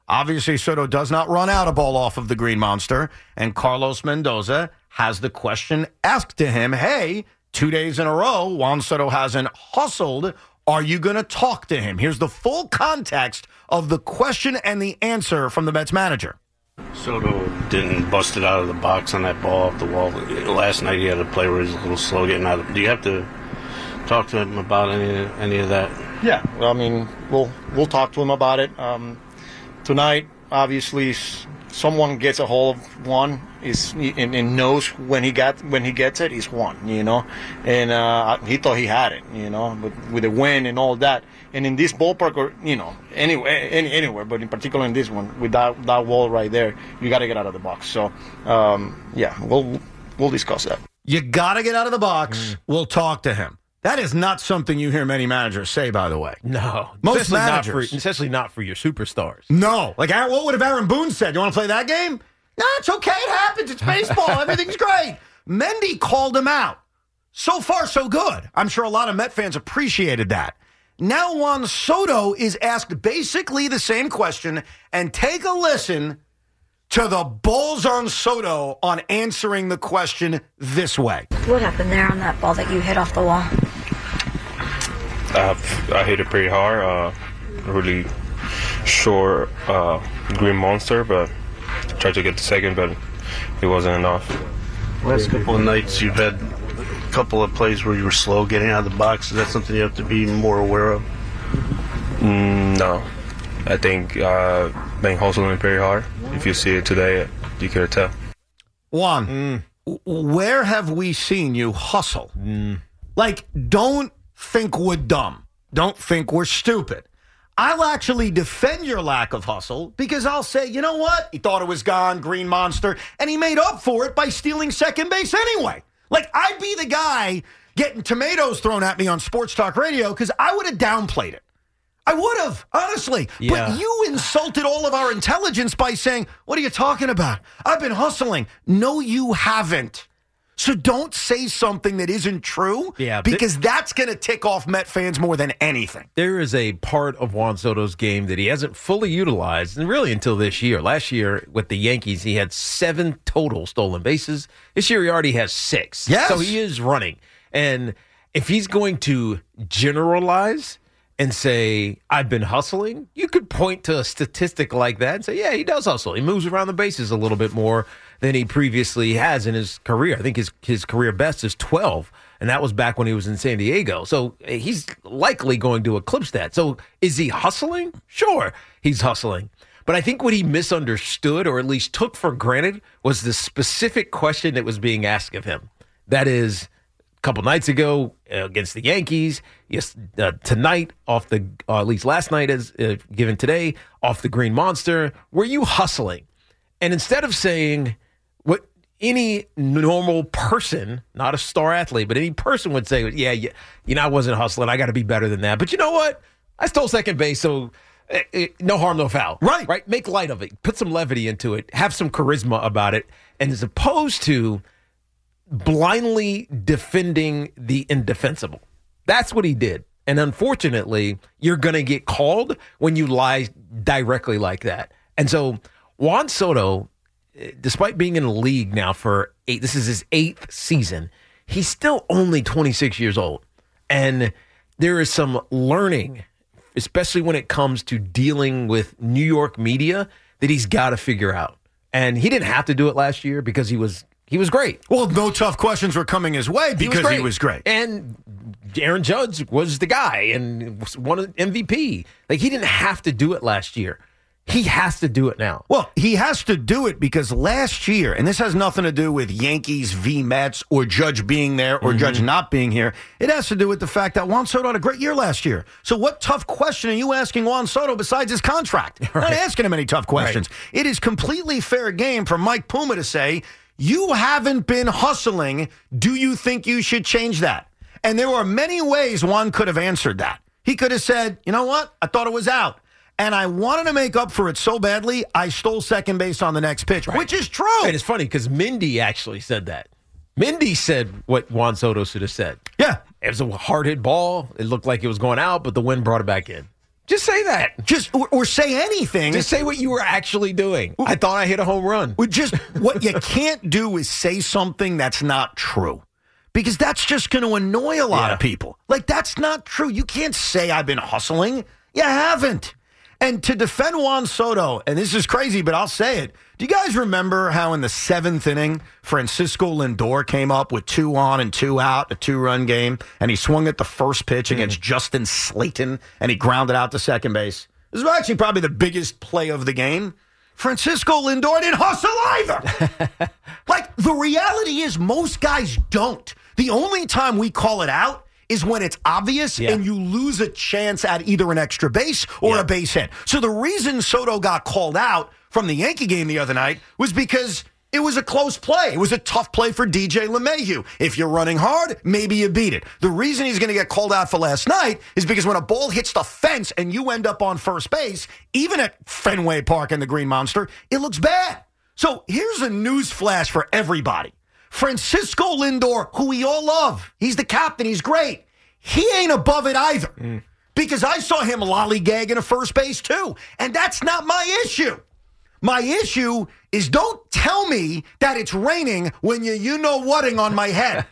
Obviously, Soto does not run out a ball off of the Green Monster, and Carlos Mendoza has the question asked to him, hey, two days in a row, Juan Soto hasn't hustled. Are you going to talk to him? Here's the full context of the question and the answer from the Mets manager. Soto didn't bust it out of the box on that ball off the wall. Last night he had a play where he was a little slow getting out of. Do you have to talk to him about any any of that? Yeah, well, I mean, we'll we'll talk to him about it. Um, tonight, obviously, s- someone gets a hold of one is and, and knows when he got when he gets it, he's won. You know, and uh, he thought he had it. You know, with with the win and all that. And in this ballpark, or you know, anywhere, any, anywhere, but in particular in this one, with that that wall right there, you got to get out of the box. So, um, yeah, we'll we'll discuss that. You got to get out of the box. Mm. We'll talk to him. That is not something you hear many managers say, by the way. No. Most especially managers. Not for, especially not for your superstars. No. Like, what would have Aaron Boone said? You want to play that game? No, it's okay. It happens. It's baseball. Everything's great. Mendy called him out. So far, so good. I'm sure a lot of Met fans appreciated that. Now Juan Soto is asked basically the same question, and take a listen to the balls on Soto on answering the question this way. What happened there on that ball that you hit off the wall? Uh, I hit it pretty hard. Uh, really short uh, Green Monster, but tried to get the second, but it wasn't enough. Last couple of nights you've had a couple of plays where you were slow getting out of the box. Is that something you have to be more aware of? Mm, no. I think uh, been hustling very hard. If you see it today, you could tell. Juan, mm. where have we seen you hustle? Mm. Like, don't think we're dumb. Don't think we're stupid. I'll actually defend your lack of hustle because I'll say, you know what? He thought it was gone, Green Monster, and he made up for it by stealing second base anyway. Like, I'd be the guy getting tomatoes thrown at me on Sports Talk Radio because I would have downplayed it. I would have, honestly. Yeah. But you insulted all of our intelligence by saying, what are you talking about? I've been hustling. No, you haven't. So don't say something that isn't true yeah, because th- that's going to tick off Met fans more than anything. There is a part of Juan Soto's game that he hasn't fully utilized, and really until this year. Last year with the Yankees, he had seven total stolen bases. This year he already has six. Yes. So he is running. And if he's going to generalize and say, I've been hustling, you could point to a statistic like that and say, yeah, he does hustle. He moves around the bases a little bit more than he previously has in his career. I think his, his career best is twelve, and that was back when he was in San Diego. So he's likely going to eclipse that. So is he hustling? Sure, he's hustling. But I think what he misunderstood, or at least took for granted, was the specific question that was being asked of him. That is, couple nights ago uh, against the Yankees, yes, uh, tonight off the, uh, at least last night as uh, given today, off the Green Monster, were you hustling? And instead of saying what any normal person, not a star athlete, but any person would say, yeah, yeah you know, I wasn't hustling. I got to be better than that. But you know what? I stole second base, so uh, uh, no harm, no foul. Right. Right? Make light of it. Put some levity into it. Have some charisma about it. And as opposed to blindly defending the indefensible. That's what he did. And unfortunately, you're going to get called when you lie directly like that. And so Juan Soto, despite being in the league now for eight, this is his eighth season, he's still only twenty-six years old. And there is some learning, especially when it comes to dealing with New York media, that he's got to figure out. And he didn't have to do it last year because he was He was great. Well, no tough questions were coming his way because he was great. He was great. And Aaron Judge was the guy and won an M V P. Like, he didn't have to do it last year. He has to do it now. Well, he has to do it because last year, and this has nothing to do with Yankees v. Mets or Judge being there or mm-hmm. Judge not being here. It has to do with the fact that Juan Soto had a great year last year. So what tough question are you asking Juan Soto besides his contract? Right. Not asking him any tough questions. Right. It is completely fair game for Mike Puma to say, you haven't been hustling. Do you think you should change that? And there were many ways Juan could have answered that. He could have said, you know what? I thought it was out. And I wanted to make up for it so badly, I stole second base on the next pitch, right. Which is true. And it's funny because Mindy actually said that. Mindy said what Juan Soto should have said. Yeah. It was a hard hit ball. It looked like it was going out, but the wind brought it back in. Just say that. Just or, or say anything. Just say what you were actually doing. I thought I hit a home run. Just what you can't do is say something that's not true. Because that's just going to annoy a lot Yeah. of people. Like, that's not true. You can't say I've been hustling. You haven't. And to defend Juan Soto, and this is crazy, but I'll say it. Do you guys remember how in the seventh inning, Francisco Lindor came up with two on and two out, a two-run game, and he swung at the first pitch Mm. against Justin Slayton, and he grounded out to second base? This was actually probably the biggest play of the game. Francisco Lindor didn't hustle either. Like, the reality is most guys don't. The only time we call it out is when it's obvious Yeah. and you lose a chance at either an extra base or Yeah. a base hit. So the reason Soto got called out from the Yankee game the other night was because it was a close play. It was a tough play for D J LeMahieu. If you're running hard, maybe you beat it. The reason he's going to get called out for last night is because when a ball hits the fence and you end up on first base, even at Fenway Park and the Green Monster, it looks bad. So here's a news flash for everybody. Francisco Lindor, who we all love, he's the captain, he's great. He ain't above it either. Mm. Because I saw him lollygagging a first base too. And that's not my issue. My issue is don't tell me that it's raining when you you know whatting on my head.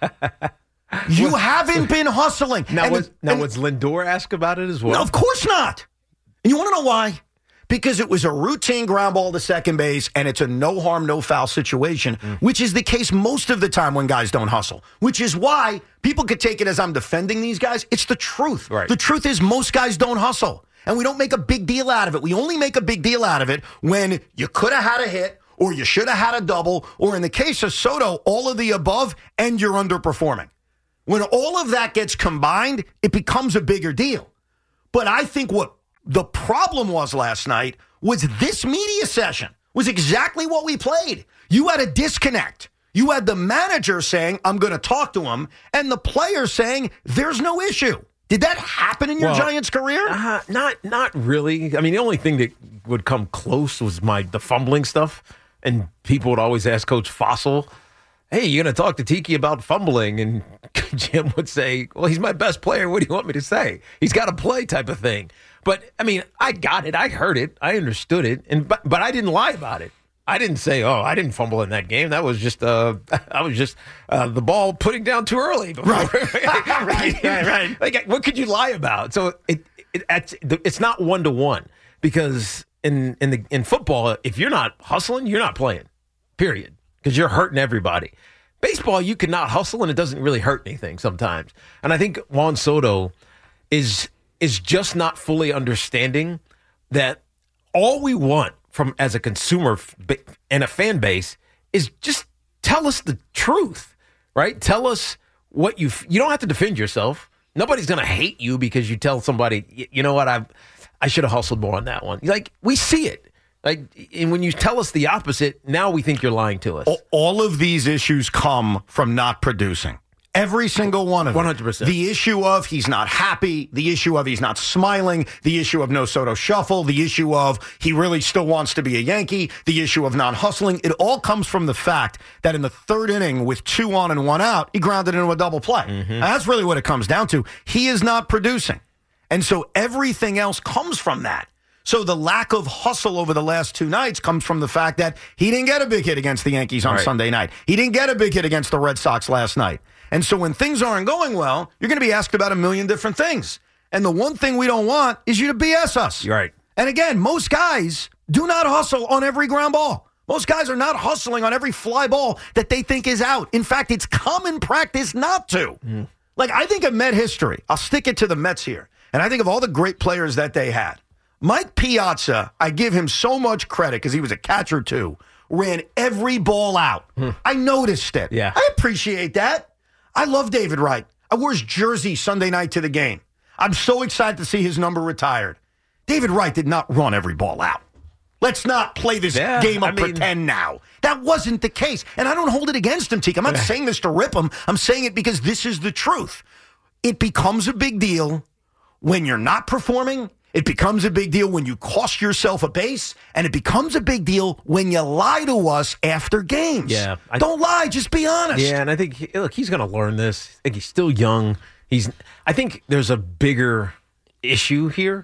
You haven't been hustling. Now, And was, the- now and- was Lindor asked about it as well? no, of course not. And you want to know why? Because it was a routine ground ball to second base, and it's a no harm, no foul situation, Mm. which is the case most of the time when guys don't hustle, which is why people could take it as I'm defending these guys. It's the truth. Right. The truth is most guys don't hustle, and we don't make a big deal out of it. We only make a big deal out of it when you could have had a hit, or you should have had a double, or in the case of Soto, all of the above, and you're underperforming. When all of that gets combined, it becomes a bigger deal. But I think what the problem was last night was this media session was exactly what we played. You had a disconnect. You had the manager saying, I'm going to talk to him, and the player saying, there's no issue. Did that happen in your Well, Giants career? Uh, not not really. I mean, the only thing that would come close was my the fumbling stuff. And people would always ask Coach Fossil, hey, you going to talk to Tiki about fumbling? And Jim would say, well, he's my best player. What do you want me to say? He's got to play type of thing. But, I mean, I got it. I heard it. I understood it. And But, but I didn't lie about it. I didn't say, oh, I didn't fumble in that game. That was just, uh, I was just uh, the ball putting down too early. Before. Right. right, right, right. Like, what could you lie about? So it, it it's, it's not one to one because in in the in football, if you're not hustling, you're not playing. Period. Because you're hurting everybody. Baseball, you cannot hustle, and it doesn't really hurt anything sometimes. And I think Juan Soto is is just not fully understanding that all we want from as a consumer and a fan base is just tell us the truth, right? Tell us what you you don't have to defend yourself. Nobody's going to hate you because you tell somebody, you know what, I I should have hustled more on that one. Like, we see it. Like, and when you tell us the opposite, now we think you're lying to us. All of these issues come from not producing. Every single one of them. one hundred percent. The issue of he's not happy, the issue of he's not smiling, the issue of no Soto shuffle, the issue of he really still wants to be a Yankee, the issue of not hustling. It all comes from the fact that in the third inning with two on and one out, he grounded into a double play. Mm-hmm. And that's really what it comes down to. He is not producing. And so everything else comes from that. So the lack of hustle over the last two nights comes from the fact that he didn't get a big hit against the Yankees on Right. Sunday night. He didn't get a big hit against the Red Sox last night. And so when things aren't going well, you're going to be asked about a million different things. And the one thing we don't want is you to B S us. You're right. And again, most guys do not hustle on every ground ball. Most guys are not hustling on every fly ball that they think is out. In fact, it's common practice not to. Mm. Like, I think of Met history. I'll stick it to the Mets here. And I think of all the great players that they had. Mike Piazza, I give him so much credit because he was a catcher too, ran every ball out. I noticed it. Yeah. I appreciate that. I love David Wright. I wore his jersey Sunday night to the game. I'm so excited to see his number retired. David Wright did not run every ball out. Let's not play this Yeah, game of I mean- pretend now. That wasn't the case. And I don't hold it against him, Teak. I'm not saying this to rip him. I'm saying it because this is the truth. It becomes a big deal when you're not performing. It becomes a big deal when you cost yourself a base, and it becomes a big deal when you lie to us after games. Yeah, I- Don't lie, just be honest. Yeah, and I think he- look, he's going to learn this. I think he's still young. He's. I think there's a bigger issue here,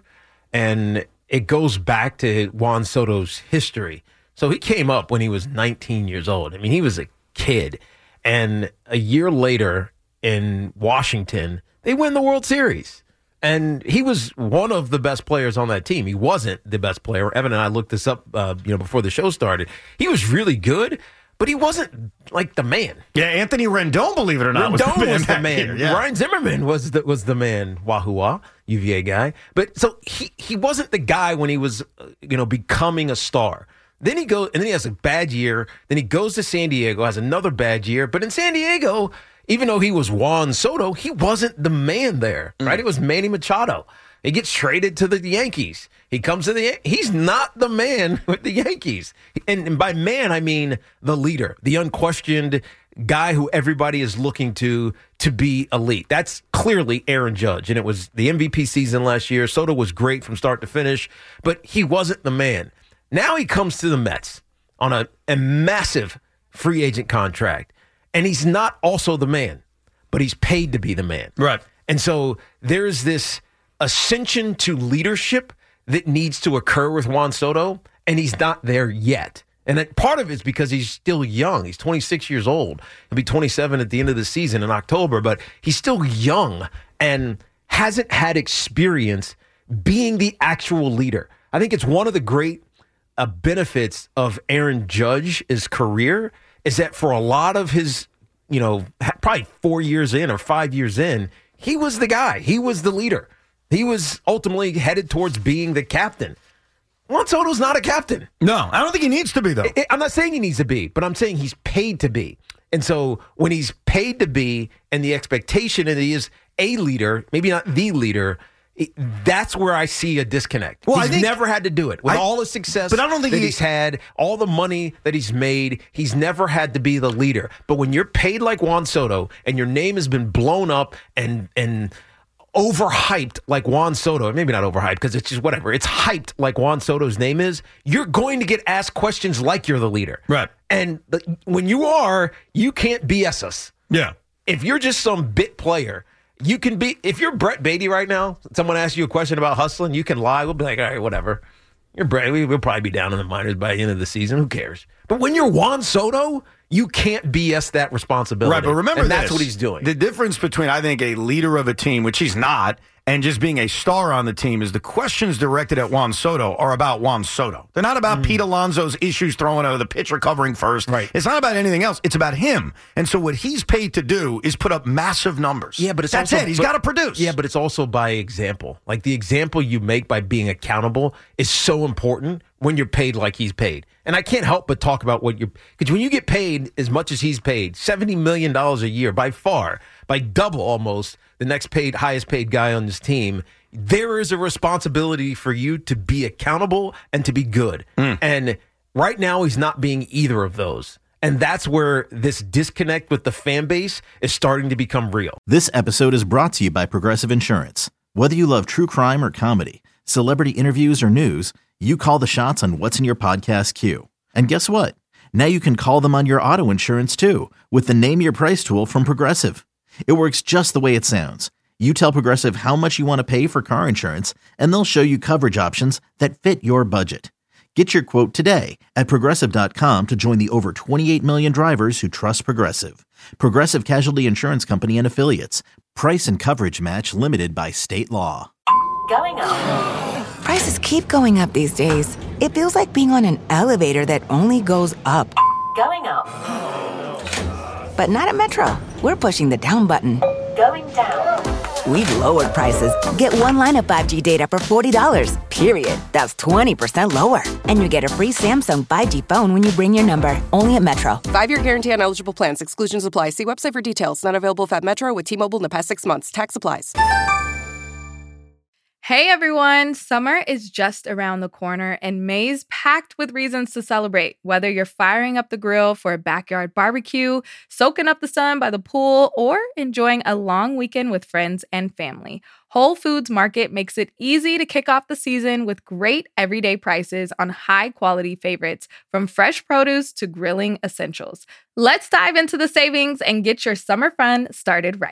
And it goes back to Juan Soto's history. So he came up when he was nineteen years old. I mean, he was a kid. And a year later in Washington, they win the World Series. And he was one of the best players on that team. He wasn't the best player. Evan and I looked this up, uh, you know, before the show started. He was really good, but he wasn't like the man. Yeah, Anthony Rendon, believe it or not, Rendon was the man. was the back man. here, yeah. Ryan Zimmerman was the was the man. Wahoo, U V A guy. But so he he wasn't the guy when he was, uh, you know, becoming a star. Then he goes, and then he has a bad year. Then he goes to San Diego, has another bad year. But in San Diego, even though he was Juan Soto, he wasn't the man there, right? Mm. It was Manny Machado. He gets traded to the Yankees. He comes to the Yan- he's not the man with the Yankees. And, and by man, I mean the leader, the unquestioned guy who everybody is looking to to be elite. That's clearly Aaron Judge. And it was the M V P season last year. Soto was great from start to finish, but he wasn't the man. Now he comes to the Mets on a, a massive free agent contract, and he's not also the man, but he's paid to be the man. Right. And so there's this ascension to leadership that needs to occur with Juan Soto, and he's not there yet. And that part of it's because he's still young. He's twenty-six years old. He'll be twenty-seven at the end of the season in October, but he's still young and hasn't had experience being the actual leader. I think it's one of the great uh, benefits of Aaron Judge's career is that for a lot of his, you know, probably four years in or five years in, he was the guy. He was the leader. He was ultimately headed towards being the captain. Juan Soto's not a captain. No, I don't think he needs to be, though. I, I'm not saying he needs to be, but I'm saying he's paid to be. And so when he's paid to be and the expectation that he is a leader, maybe not the leader, it, that's where I see a disconnect. Well, he's I think, never had to do it. With I, all the success but I don't think that he, he's had, all the money that he's made, he's never had to be the leader. But when you're paid like Juan Soto and your name has been blown up and and overhyped like Juan Soto, maybe not overhyped because it's just whatever, it's hyped like Juan Soto's name is, you're going to get asked questions like you're the leader. Right. And the, when you are, you can't B S us. Yeah. If you're just some bit player, you can be, if you're Brett Beatty right now, someone asks you a question about hustling, you can lie. We'll be like, all right, whatever. You're Brett. We'll probably be down in the minors by the end of the season. Who cares? But when you're Juan Soto, you can't B S that responsibility. Right, but remember and this, that's what he's doing. The difference between, I think, a leader of a team, which he's not, and just being a star on the team is the questions directed at Juan Soto are about Juan Soto. They're not about mm. Pete Alonso's issues throwing over the pitcher covering first. Right. It's not about anything else. It's about him. And so what he's paid to do is put up massive numbers. Yeah, but it's That's also, it. He's but, got to produce. Yeah, but it's also by example. Like the example you make by being accountable is so important when you're paid like he's paid. And I can't help but talk about what you're, because when you get paid as much as he's paid, seventy million dollars a year, by far, by double almost the next paid, highest paid guy on this team, there is a responsibility for you to be accountable and to be good. Mm. And right now he's not being either of those. And that's where this disconnect with the fan base is starting to become real. This episode is brought to you by Progressive Insurance. Whether you love true crime or comedy, celebrity interviews or news, you call the shots on what's in your podcast queue. And guess what? Now you can call them on your auto insurance too with the Name Your Price tool from Progressive. It works just the way it sounds. You tell Progressive how much you want to pay for car insurance, and they'll show you coverage options that fit your budget. Get your quote today at Progressive dot com to join the over twenty-eight million drivers who trust Progressive. Progressive Casualty Insurance Company and Affiliates. Price and coverage match limited by state law. Going up. Prices keep going up these days. It feels like being on an elevator that only goes up. Going up. But not at Metro. We're pushing the down button. Going down. We've lowered prices. Get one line of five G data for forty dollars, period. That's twenty percent lower. And you get a free Samsung five G phone when you bring your number. Only at Metro. Five-year guarantee on eligible plans. Exclusions apply. See website for details. Not available at Metro with T-Mobile in the past six months. Tax applies. Hey everyone, summer is just around the corner and May's packed with reasons to celebrate. Whether you're firing up the grill for a backyard barbecue, soaking up the sun by the pool, or enjoying a long weekend with friends and family, Whole Foods Market makes it easy to kick off the season with great everyday prices on high-quality favorites, from fresh produce to grilling essentials. Let's dive into the savings and get your summer fun started right.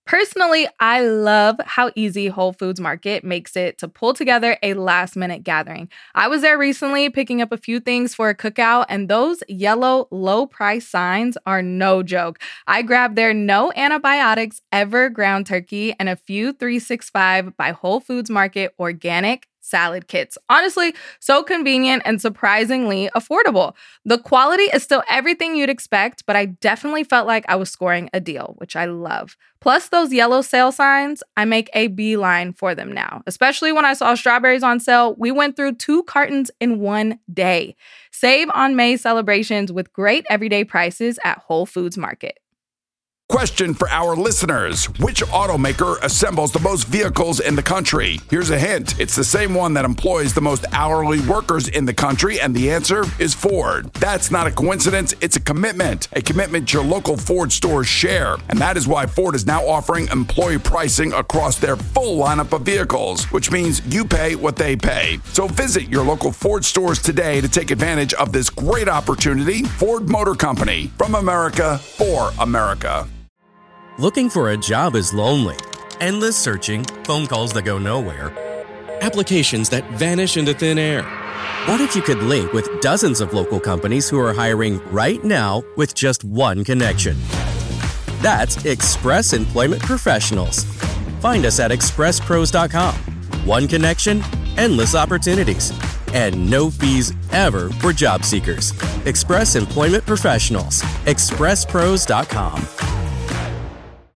Personally, I love how easy Whole Foods Market makes it to pull together a last-minute gathering. I was there recently picking up a few things for a cookout, and those yellow low-price signs are no joke. I grabbed their no antibiotics ever ground turkey and a few three sixty-five by Whole Foods Market organic salad kits. Honestly, so convenient and surprisingly affordable. The quality is still everything you'd expect, but I definitely felt like I was scoring a deal, which I love. Plus those yellow sale signs, I make a beeline for them now. Especially when I saw strawberries on sale, we went through two cartons in one day. Save on May celebrations with great everyday prices at Whole Foods Market. Question for our listeners. Which automaker assembles the most vehicles in the country? Here's a hint. It's the same one that employs the most hourly workers in the country, and the answer is Ford. That's not a coincidence. It's a commitment. A commitment your local Ford stores share. And that is why Ford is now offering employee pricing across their full lineup of vehicles, which means you pay what they pay. So visit your local Ford stores today to take advantage of this great opportunity. Ford Motor Company. From America, for America. Looking for a job is lonely. Endless searching, phone calls that go nowhere, applications that vanish into thin air. What if you could link with dozens of local companies who are hiring right now with just one connection? That's Express Employment Professionals. Find us at express pros dot com. One connection, endless opportunities, and no fees ever for job seekers. Express Employment Professionals. express pros dot com.